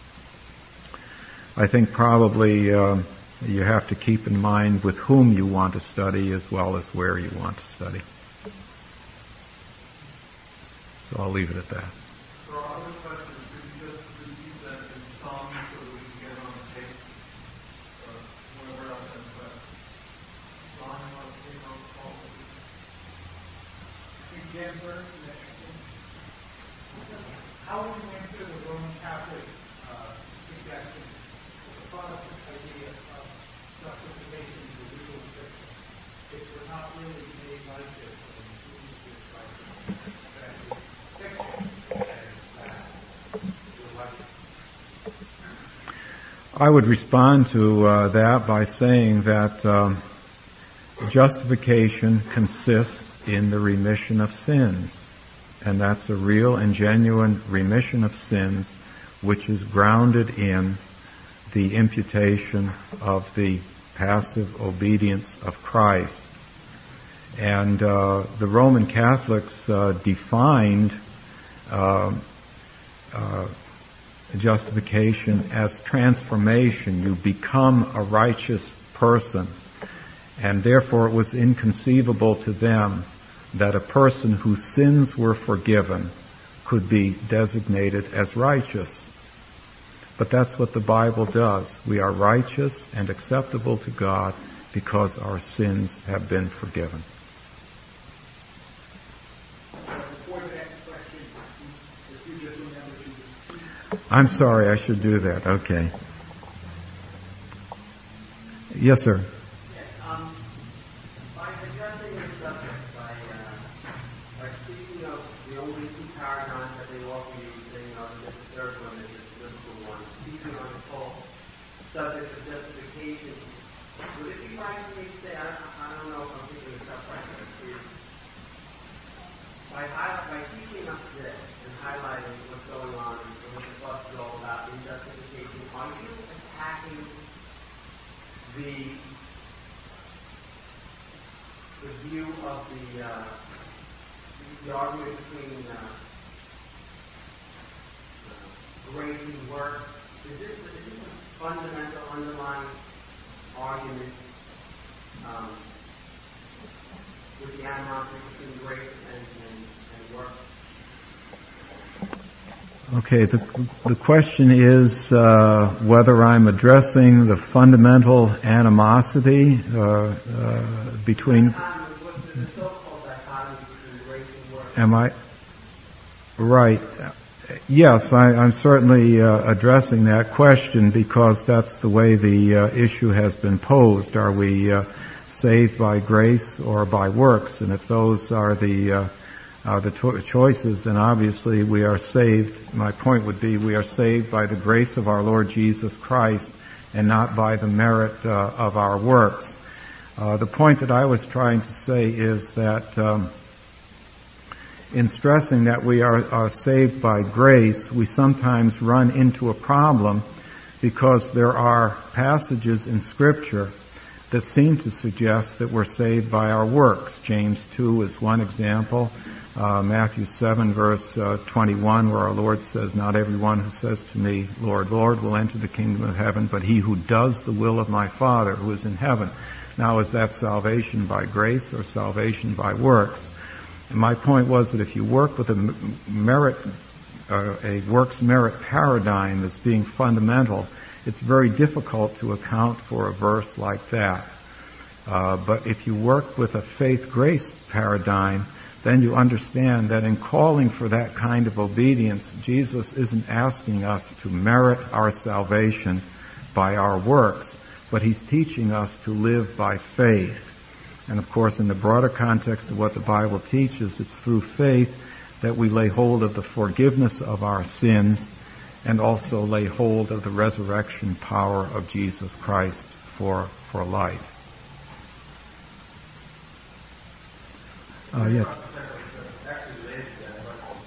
I think probably uh, you have to keep in mind with whom you want to study as well as where you want to study. So I'll leave it at that. For our other questions, could you just repeat that in song so that we can get it on the tape? Or whatever else that's left. Ron, you want to take on the call? Example, how would you answer the Roman Catholic uh, suggestion that the Protestant idea of justification is a legal fiction? If we're not really made like this, then we need to like this. I would respond to uh, that by saying that um, justification consists in the remission of sins, and that's a real and genuine remission of sins which is grounded in the imputation of the passive obedience of Christ. And uh, the Roman Catholics uh, defined uh, uh, justification as transformation. You become a righteous person. And therefore it was inconceivable to them that a person whose sins were forgiven could be designated as righteous. But that's what the Bible does. We are righteous and acceptable to God because our sins have been forgiven. I'm sorry, I should do that. Okay. Yes, sir. Yes, um, by addressing this subject, by, uh, by speaking of the only two paradigms that they offer you, saying, oh, this is the third one, this is the biblical one, speaking on the whole subject of justification, would it be right for me to say, I, I don't know if I'm picking this up right, but is, by, by teaching us this and highlighting what's going on and what the fuss is all about in justification, are you attacking the the view of the uh, the argument between uh, uh, grace and works? Is this, is this a fundamental underlying argument um, with the animosity between grace and, and, and works? Okay, the, the question is uh, whether I'm addressing the fundamental animosity uh, uh, between... Am I... Right. Yes, I, I'm certainly uh, addressing that question because that's the way the uh, issue has been posed. Are we uh, saved by grace or by works? And if those are the... Uh, Uh, the to- choices, then obviously we are saved. My point would be we are saved by the grace of our Lord Jesus Christ and not by the merit uh, of our works. Uh, the point that I was trying to say is that um, in stressing that we are, are saved by grace, we sometimes run into a problem because there are passages in Scripture that seem to suggest that we're saved by our works. James two is one example. Uh, Matthew seven, verse uh, twenty-one, where our Lord says, "Not everyone who says to me, 'Lord, Lord,' will enter the kingdom of heaven, but he who does the will of my Father who is in heaven." Now, is that salvation by grace or salvation by works? And my point was that if you work with a merit, uh, a works merit paradigm as being fundamental, it's very difficult to account for a verse like that. Uh, but if you work with a faith-grace paradigm, then you understand that in calling for that kind of obedience, Jesus isn't asking us to merit our salvation by our works, but he's teaching us to live by faith. And of course, in the broader context of what the Bible teaches, it's through faith that we lay hold of the forgiveness of our sins and also lay hold of the resurrection power of Jesus Christ for, for life. Uh, yes. Actually related to that,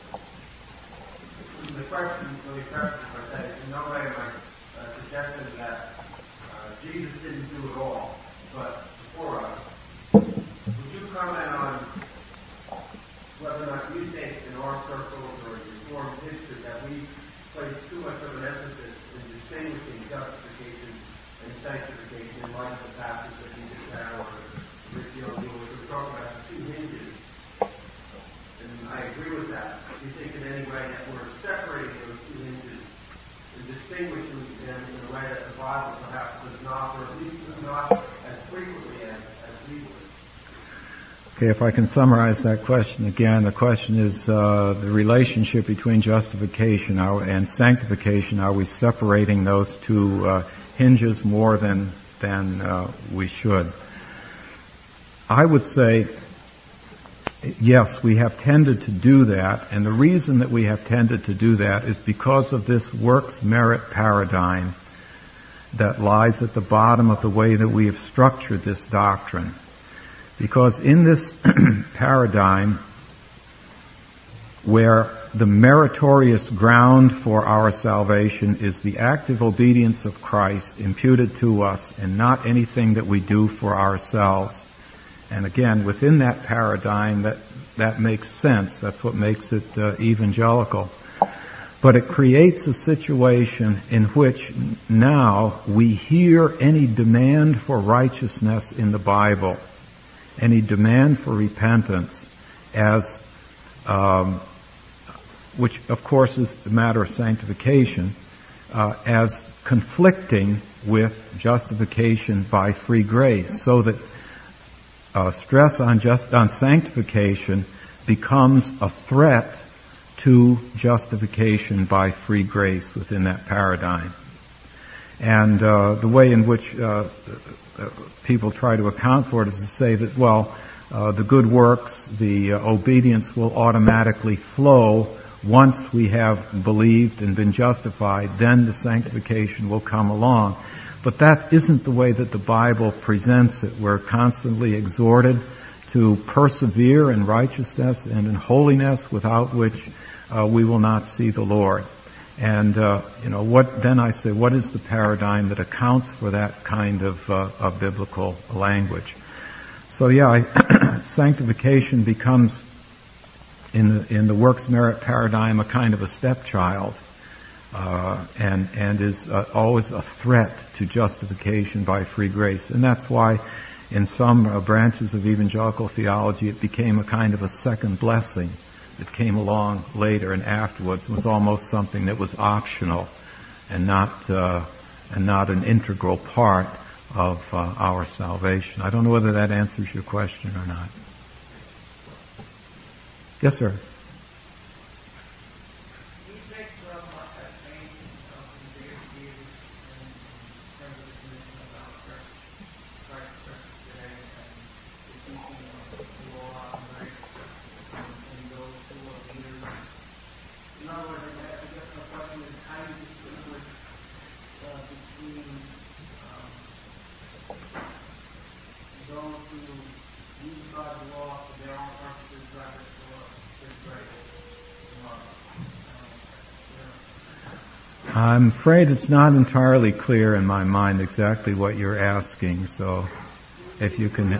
but the question really prefaced by saying, in no way am I uh, suggesting that uh, Jesus didn't do it all, but for us. Would you comment on whether or not you think in our circles or in Reformed history that we place too much of an emphasis in distinguishing justification and sanctification in light of the passage that you just had, or Rich Young, you were talking about the two hinges? And I agree with that. Do you think in any way that we're separating those two hinges and distinguishing them in a way that the Bible perhaps does not, or at least does not as frequently as, as we would? Okay, if I can summarize that question again, the question is uh, the relationship between justification and sanctification. Are we separating those two uh, hinges more than than uh, we should? I would say, yes, we have tended to do that, and the reason that we have tended to do that is because of this works-merit paradigm that lies at the bottom of the way that we have structured this doctrine. Because in this paradigm, where the meritorious ground for our salvation is the active obedience of Christ imputed to us and not anything that we do for ourselves. And again, within that paradigm, that, that makes sense. That's what makes it uh, evangelical. But it creates a situation in which now we hear any demand for righteousness in the Bible, any demand for repentance, as um, which of course is the matter of sanctification, uh, as conflicting with justification by free grace, so that uh, stress on just on sanctification becomes a threat to justification by free grace within that paradigm. And uh, the way in which uh, people try to account for it is to say that, well, uh, the good works, the uh, obedience will automatically flow once we have believed and been justified, then the sanctification will come along. But that isn't the way that the Bible presents it. We're constantly exhorted to persevere in righteousness and in holiness, without which uh, we will not see the Lord. And, uh, you know, what, then I say, what is the paradigm that accounts for that kind of, uh, of biblical language? So, yeah, I, sanctification becomes, in the, in the works merit paradigm, a kind of a stepchild, uh, and, and is uh, always a threat to justification by free grace. And that's why in some uh, branches of evangelical theology it became a kind of a second blessing that came along later and afterwards. It was almost something that was optional and not uh, and not an integral part of uh, our salvation. I don't know whether that answers your question or not. Yes, sir. I'm afraid it's not entirely clear in my mind exactly what you're asking, so if you can...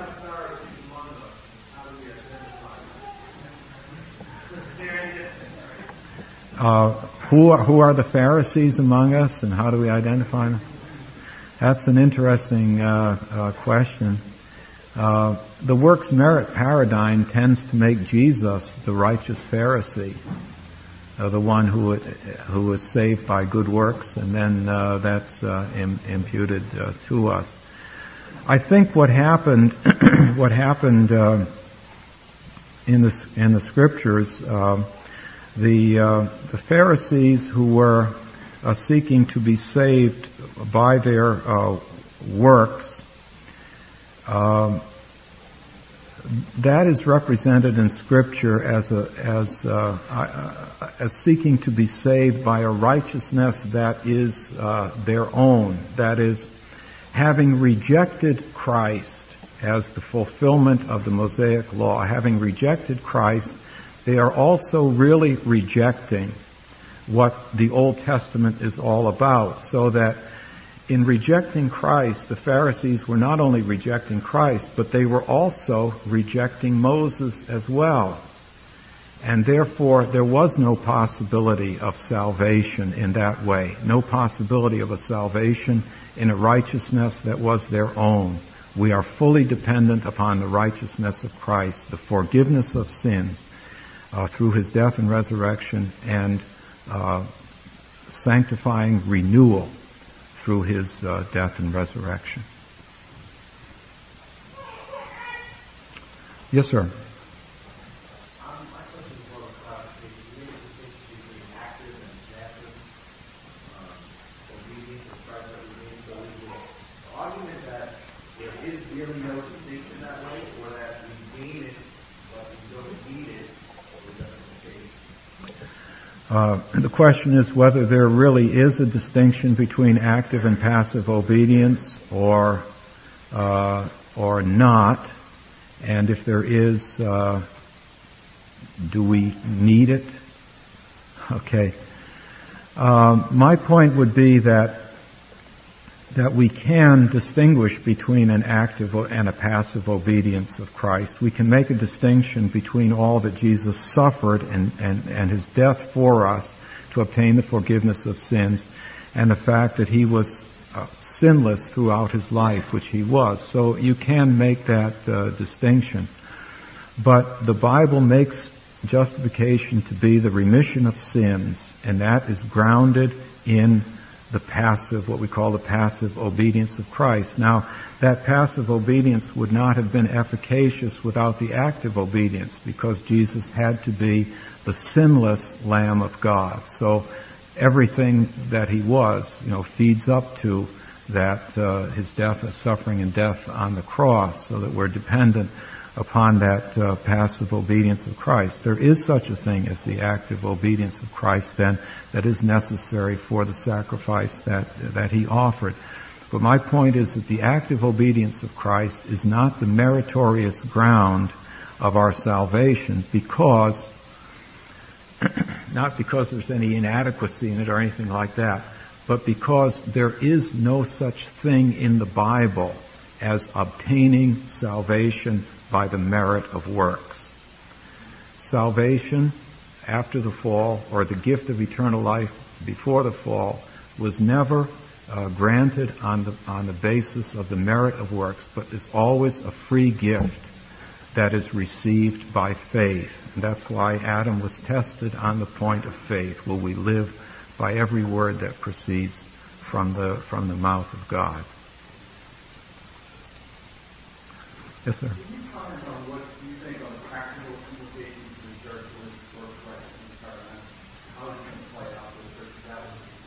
Uh, who, are, who are the Pharisees among us, and how do we identify them? That's an interesting uh, uh, question. Uh, the works merit paradigm tends to make Jesus the righteous Pharisee. Uh, the one who who was saved by good works, and then uh, that's uh, im- imputed uh, to us. I think what happened, what happened uh, in the in the scriptures, uh, the uh, the Pharisees who were uh, seeking to be saved by their uh, works, uh, that is represented in Scripture as a, as uh, as seeking to be saved by a righteousness that is uh, their own. That is, having rejected Christ as the fulfillment of the Mosaic law, having rejected Christ, they are also really rejecting what the Old Testament is all about. So that in rejecting Christ, the Pharisees were not only rejecting Christ, but they were also rejecting Moses as well. And therefore, there was no possibility of salvation in that way. No possibility of a salvation in a righteousness that was their own. We are fully dependent upon the righteousness of Christ, the forgiveness of sins uh, through His death and resurrection, and uh, sanctifying renewal through His uh, death and resurrection. Yes, sir. Um, my question is more of a clarification. You made a distinction between active and passive um, obedience or Christ obedience. So is the argument that there is really no distinction that way, or that we gain it, but we don't need it, or is that the case? Uh, the question is whether there really is a distinction between active and passive obedience, or uh, or not, and if there is, uh, do we need it? Okay. Um, my point would be that that we can distinguish between an active and a passive obedience of Christ. We can make a distinction between all that Jesus suffered and, and, and His death for us to obtain the forgiveness of sins, and the fact that He was uh, sinless throughout His life, which He was. So you can make that uh, distinction. But the Bible makes justification to be the remission of sins, and that is grounded in the passive, what we call the passive obedience of Christ. Now, that passive obedience would not have been efficacious without the active obedience, because Jesus had to be the sinless Lamb of God. So everything that He was, you know, feeds up to that, uh, His death, suffering and death on the cross, so that we're dependent upon that uh, passive obedience of Christ. There is such a thing as the active obedience of Christ, then, that is necessary for the sacrifice that that He offered. But my point is that the active obedience of Christ is not the meritorious ground of our salvation, because not because there's any inadequacy in it or anything like that, but because there is no such thing in the Bible as obtaining salvation by the merit of works. Salvation after the fall, or the gift of eternal life before the fall, was never uh, granted on the on the basis of the merit of works, but is always a free gift that is received by faith. And that's why Adam was tested on the point of faith. Will we live by every word that proceeds from the from the mouth of God? Yes, sir. Can you comment on what you think are the practical implications of the church for this work right in this paradigm? How is it going to play out for the church? That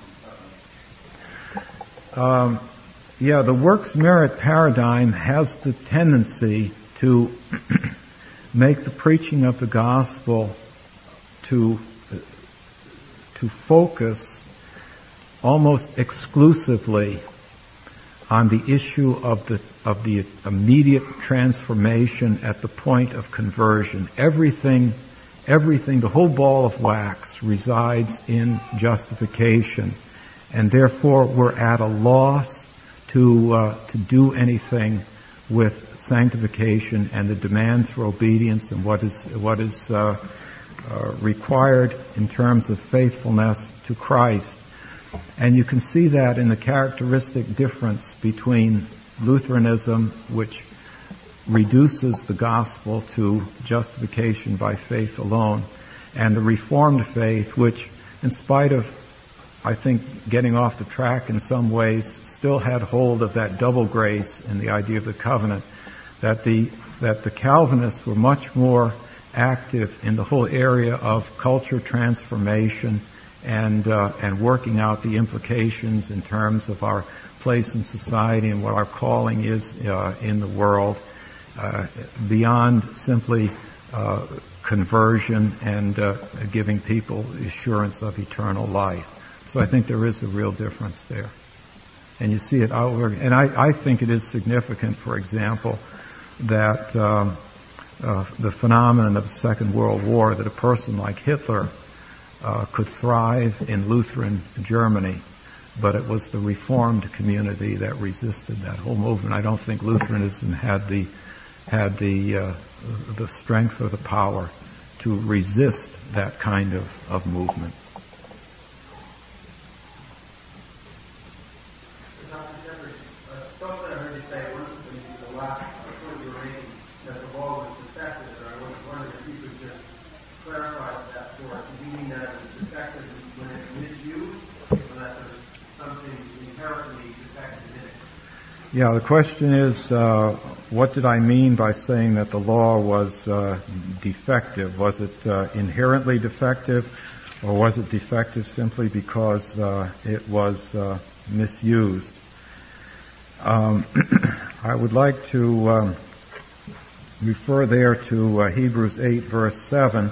was Um, yeah, the works merit paradigm has the tendency to make the preaching of the gospel to to focus almost exclusively on the issue of the of the immediate transformation at the point of conversion. Everything, everything, the whole ball of wax resides in justification, and therefore we're at a loss to uh, to do anything with sanctification and the demands for obedience and what is what is uh, uh, required in terms of faithfulness to Christ. And you can see that in the characteristic difference between Lutheranism, which reduces the gospel to justification by faith alone, and the Reformed faith, which, in spite of, I think, getting off the track in some ways, still had hold of that double grace and the idea of the covenant, that the that the Calvinists were much more active in the whole area of culture transformation and uh, and working out the implications in terms of our place in society and what our calling is uh, in the world, uh, beyond simply uh, conversion and uh, giving people assurance of eternal life. So I think there is a real difference there. And you see it outward. And I, I think it is significant, for example, that um, uh, the phenomenon of the Second World War, that a person like Hitler uh, could thrive in Lutheran Germany, but it was the Reformed community that resisted that whole movement. I don't think Lutheranism had the had the uh, the strength or the power to resist that kind of, of movement. Doctor Shepard, uh, something I heard you say once in the last point you were making, that the law was defective, and I was wondering if you could just clarify that for us. Do you mean that it was defective when it's misused, or that there's something inherently defective in it? Yeah, the question is, uh, what did I mean by saying that the law was uh, defective? Was it uh, inherently defective, or was it defective simply because uh, it was uh, misused? Um, I would like to um, refer there to uh, Hebrews eight, verse seven,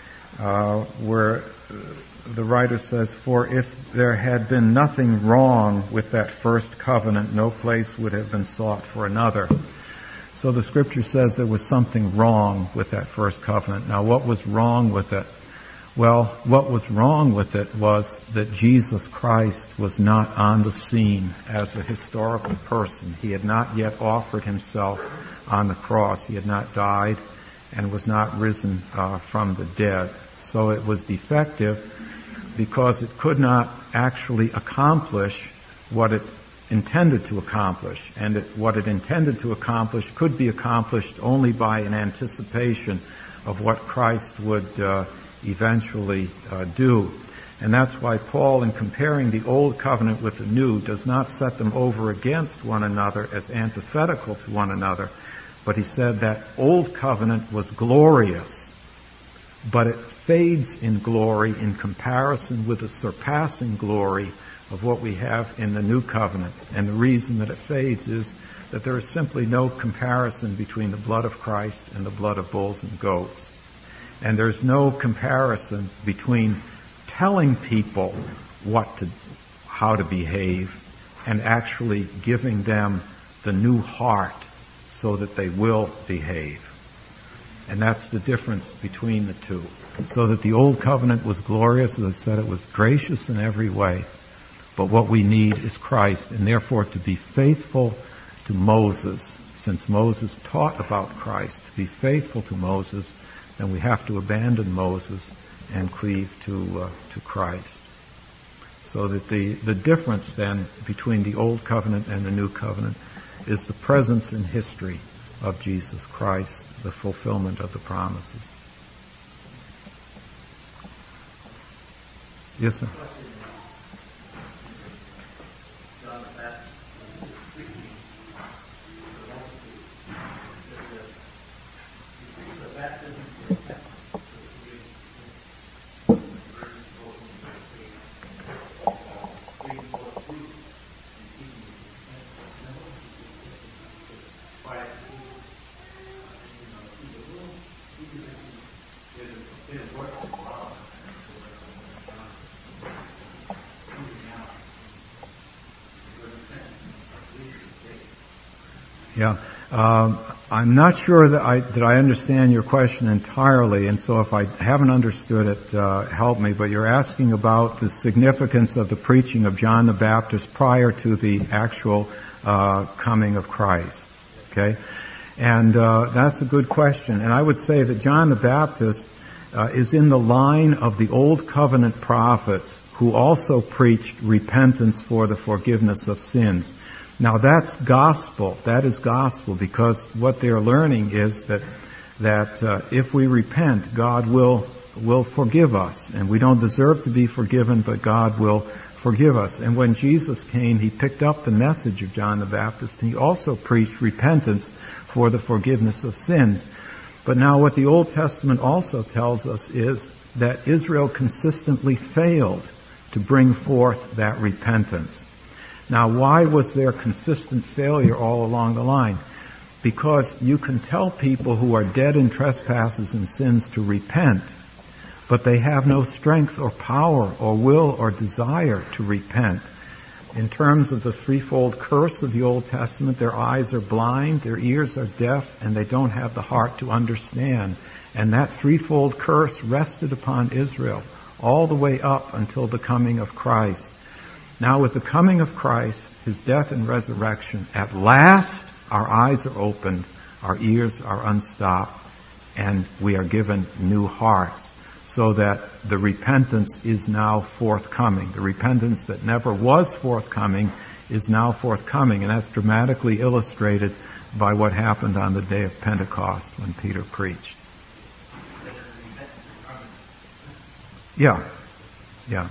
uh, where the writer says, "For if there had been nothing wrong with that first covenant, no place would have been sought for another." So the Scripture says there was something wrong with that first covenant. Now, what was wrong with it? Well, what was wrong with it was that Jesus Christ was not on the scene as a historical person. He had not yet offered himself on the cross. He had not died and was not risen uh, from the dead. So it was defective because it could not actually accomplish what it intended to accomplish. And it, what it intended to accomplish could be accomplished only by an anticipation of what Christ would uh, eventually uh, do. And that's why Paul, in comparing the Old Covenant with the New, does not set them over against one another as antithetical to one another, but he said that Old Covenant was glorious, but it fades in glory in comparison with the surpassing glory of what we have in the New Covenant. And the reason that it fades is that there is simply no comparison between the blood of Christ and the blood of bulls and goats. And there's no comparison between telling people what to, how to behave and actually giving them the new heart so that they will behave. And that's the difference between the two. So that the Old Covenant was glorious, as I said, it was gracious in every way. But what we need is Christ, and therefore to be faithful to Moses, since Moses taught about Christ, to be faithful to Moses, then we have to abandon Moses and cleave to uh, to Christ. So that the, the difference then between the Old Covenant and the New Covenant is the presence in history of Jesus Christ, the fulfillment of the promises. Yes, sir. Yeah, um, I'm not sure that I that I understand your question entirely, and so if I haven't understood it, uh, help me. But you're asking about the significance of the preaching of John the Baptist prior to the actual uh, coming of Christ. Okay, and uh, that's a good question. And I would say that John the Baptist uh, is in the line of the Old Covenant prophets who also preached repentance for the forgiveness of sins. Now that's gospel. That is gospel, because what they're learning is that that uh, if we repent, God will will forgive us, and we don't deserve to be forgiven, but God will forgive us. And when Jesus came, he picked up the message of John the Baptist, and he also preached repentance for the forgiveness of sins. But now what the Old Testament also tells us is that Israel consistently failed to bring forth that repentance. Now, why was there consistent failure all along the line? Because you can tell people who are dead in trespasses and sins to repent, but they have no strength or power or will or desire to repent. In terms of the threefold curse of the Old Testament, their eyes are blind, their ears are deaf, and they don't have the heart to understand. And that threefold curse rested upon Israel all the way up until the coming of Christ. Now with the coming of Christ, His death and resurrection, at last our eyes are opened, our ears are unstopped, and we are given new hearts, so that the repentance is now forthcoming. The repentance that never was forthcoming is now forthcoming, and that's dramatically illustrated by what happened on the day of Pentecost when Peter preached. Yeah, yeah.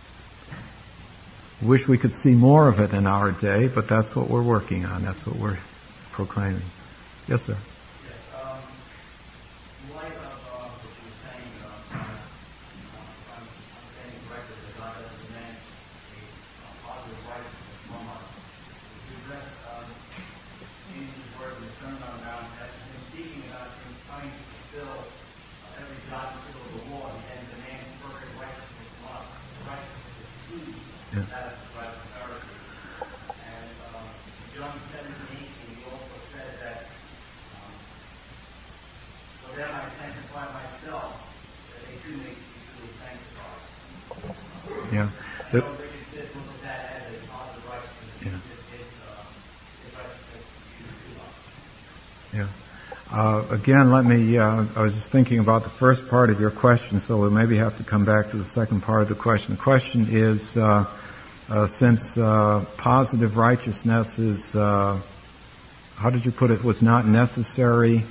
Wish we could see more of it in our day, but that's what we're working on. That's what we're proclaiming. Yes, sir. Yes. Um, in light of uh, what you were saying, uh, uh, I'm understanding correctly that God doesn't demand a positive righteousness from us. You addressed um, Jesus' word in the Sermon on the Mount as Him speaking about Him trying to fulfill uh, every jot and tittle of the law and demand perfect righteousness from us. Righteousness exceeds Yeah. that of the Pharisees. And um, John seventeen eighteen, He also says that um, for them I sanctify myself, that they too may be truly sanctified. Yeah. I The- know Richard says look at that as a positive righteousness. Yeah. It's, it's, uh, it's righteousness imputed to us. Yeah. Uh, again, let me, uh, I was just thinking about the first part of your question, so we'll maybe have to come back to the second part of the question. The question is, uh, uh, since uh, positive righteousness is, uh, how did you put it, was not necessary?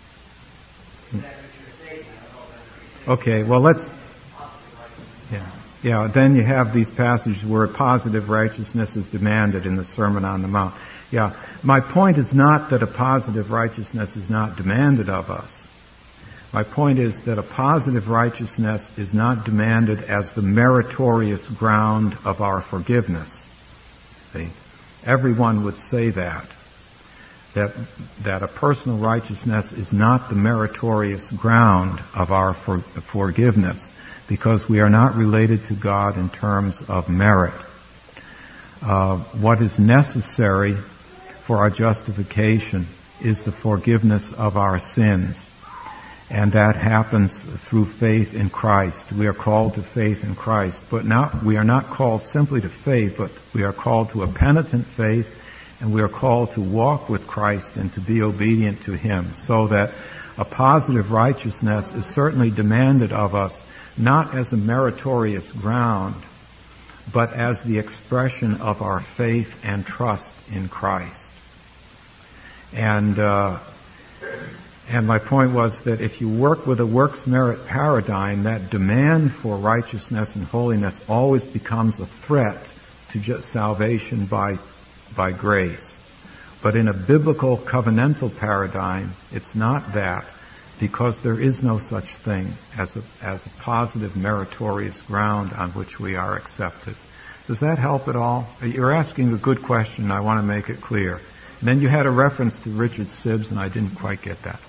Okay, well let's, yeah. Yeah, then you have these passages where positive righteousness is demanded in the Sermon on the Mount. Yeah, my point is not that a positive righteousness is not demanded of us. My point is that a positive righteousness is not demanded as the meritorious ground of our forgiveness. See? Everyone would say that. That, that a personal righteousness is not the meritorious ground of our for, forgiveness, because we are not related to God in terms of merit. Uh, what is necessary for our justification is the forgiveness of our sins. And that happens through faith in Christ. We are called to faith in Christ. But not, we are not called simply to faith, but we are called to a penitent faith, and we are called to walk with Christ and to be obedient to Him. So that a positive righteousness is certainly demanded of us, not as a meritorious ground, but as the expression of our faith and trust in Christ. And uh, and my point was that if you work with a works merit paradigm, that demand for righteousness and holiness always becomes a threat to just salvation by by grace. But in a biblical covenantal paradigm, it's not that, because there is no such thing as a, as a positive meritorious ground on which we are accepted. Does that help at all? You're asking a good question. I want to make it clear. And then you had a reference to Richard Sibbes, and I didn't quite get that.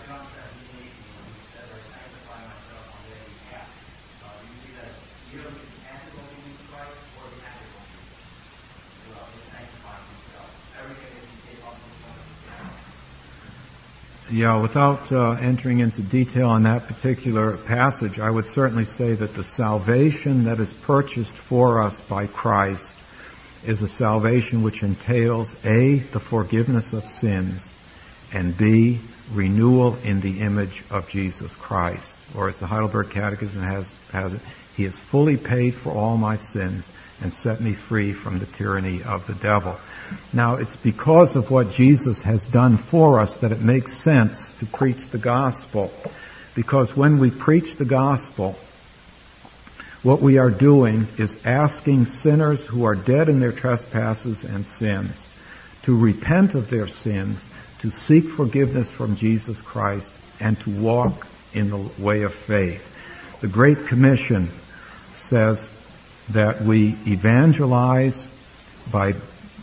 Yeah, without uh, entering into detail on that particular passage, I would certainly say that the salvation that is purchased for us by Christ is a salvation which entails A, the forgiveness of sins, and B, renewal in the image of Jesus Christ. Or as the Heidelberg Catechism has, has it, He has fully paid for all my sins and set me free from the tyranny of the devil. Now, it's because of what Jesus has done for us that it makes sense to preach the gospel. Because when we preach the gospel, what we are doing is asking sinners who are dead in their trespasses and sins to repent of their sins, to seek forgiveness from Jesus Christ, and to walk in the way of faith. The Great Commission says that we evangelize by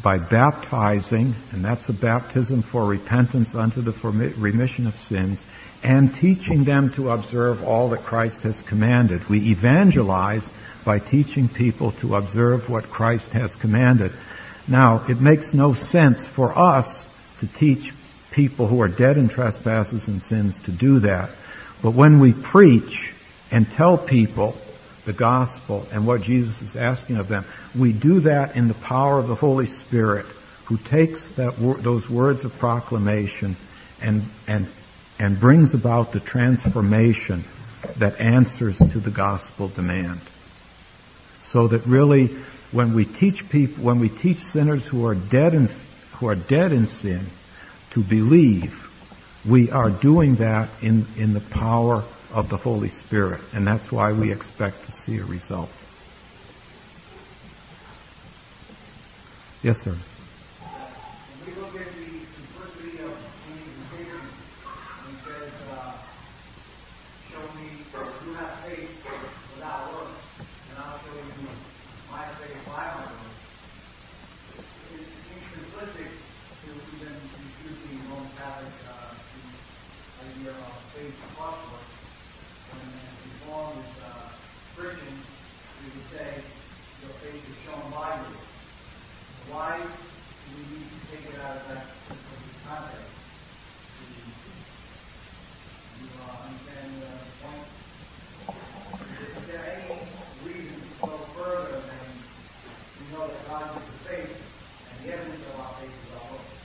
by baptizing, and that's a baptism for repentance unto the remission of sins, and teaching them to observe all that Christ has commanded. We evangelize by teaching people to observe what Christ has commanded. Now, it makes no sense for us to teach people who are dead in trespasses and sins to do that. But when we preach and tell people the gospel and what Jesus is asking of them, we do that in the power of the Holy Spirit, who takes that those words of proclamation and and and brings about the transformation that answers to the gospel demand. So that really, when we teach people, when we teach sinners who are dead in who are dead in sin to believe, we are doing that in in the power of the Holy Spirit, and that's why we expect to see a result. Yes, sir. When we look at the simplicity of Jesus' statement, he says, uh, show me, you have faith without works, and I'll show you my faith by my works. It, it seems simplistic to even refute the Roman Catholic uh, the idea of faith plus works. When Reformed uh, Christians, we would say your faith is shown by you. Why do we need to take it out of that context? Do you uh, understand the point? Is there any reason to go further than we know that God gives the faith, and the evidence of our faith is our works?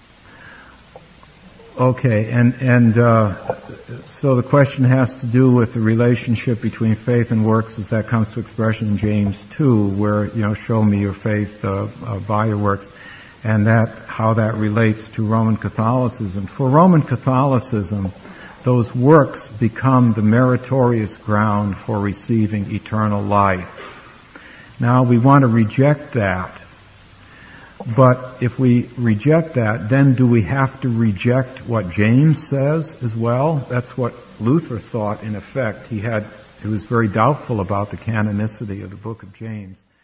Okay, and and uh, so the question has to do with the relationship between faith and works, as that comes to expression in James two, where, you know, show me your faith uh, uh, by your works, and that how that relates to Roman Catholicism. For Roman Catholicism, those works become the meritorious ground for receiving eternal life. Now, we want to reject that. But if we reject that, then do we have to reject what James says as well? That's what Luther thought, in effect. He had, he was very doubtful about the canonicity of the book of James.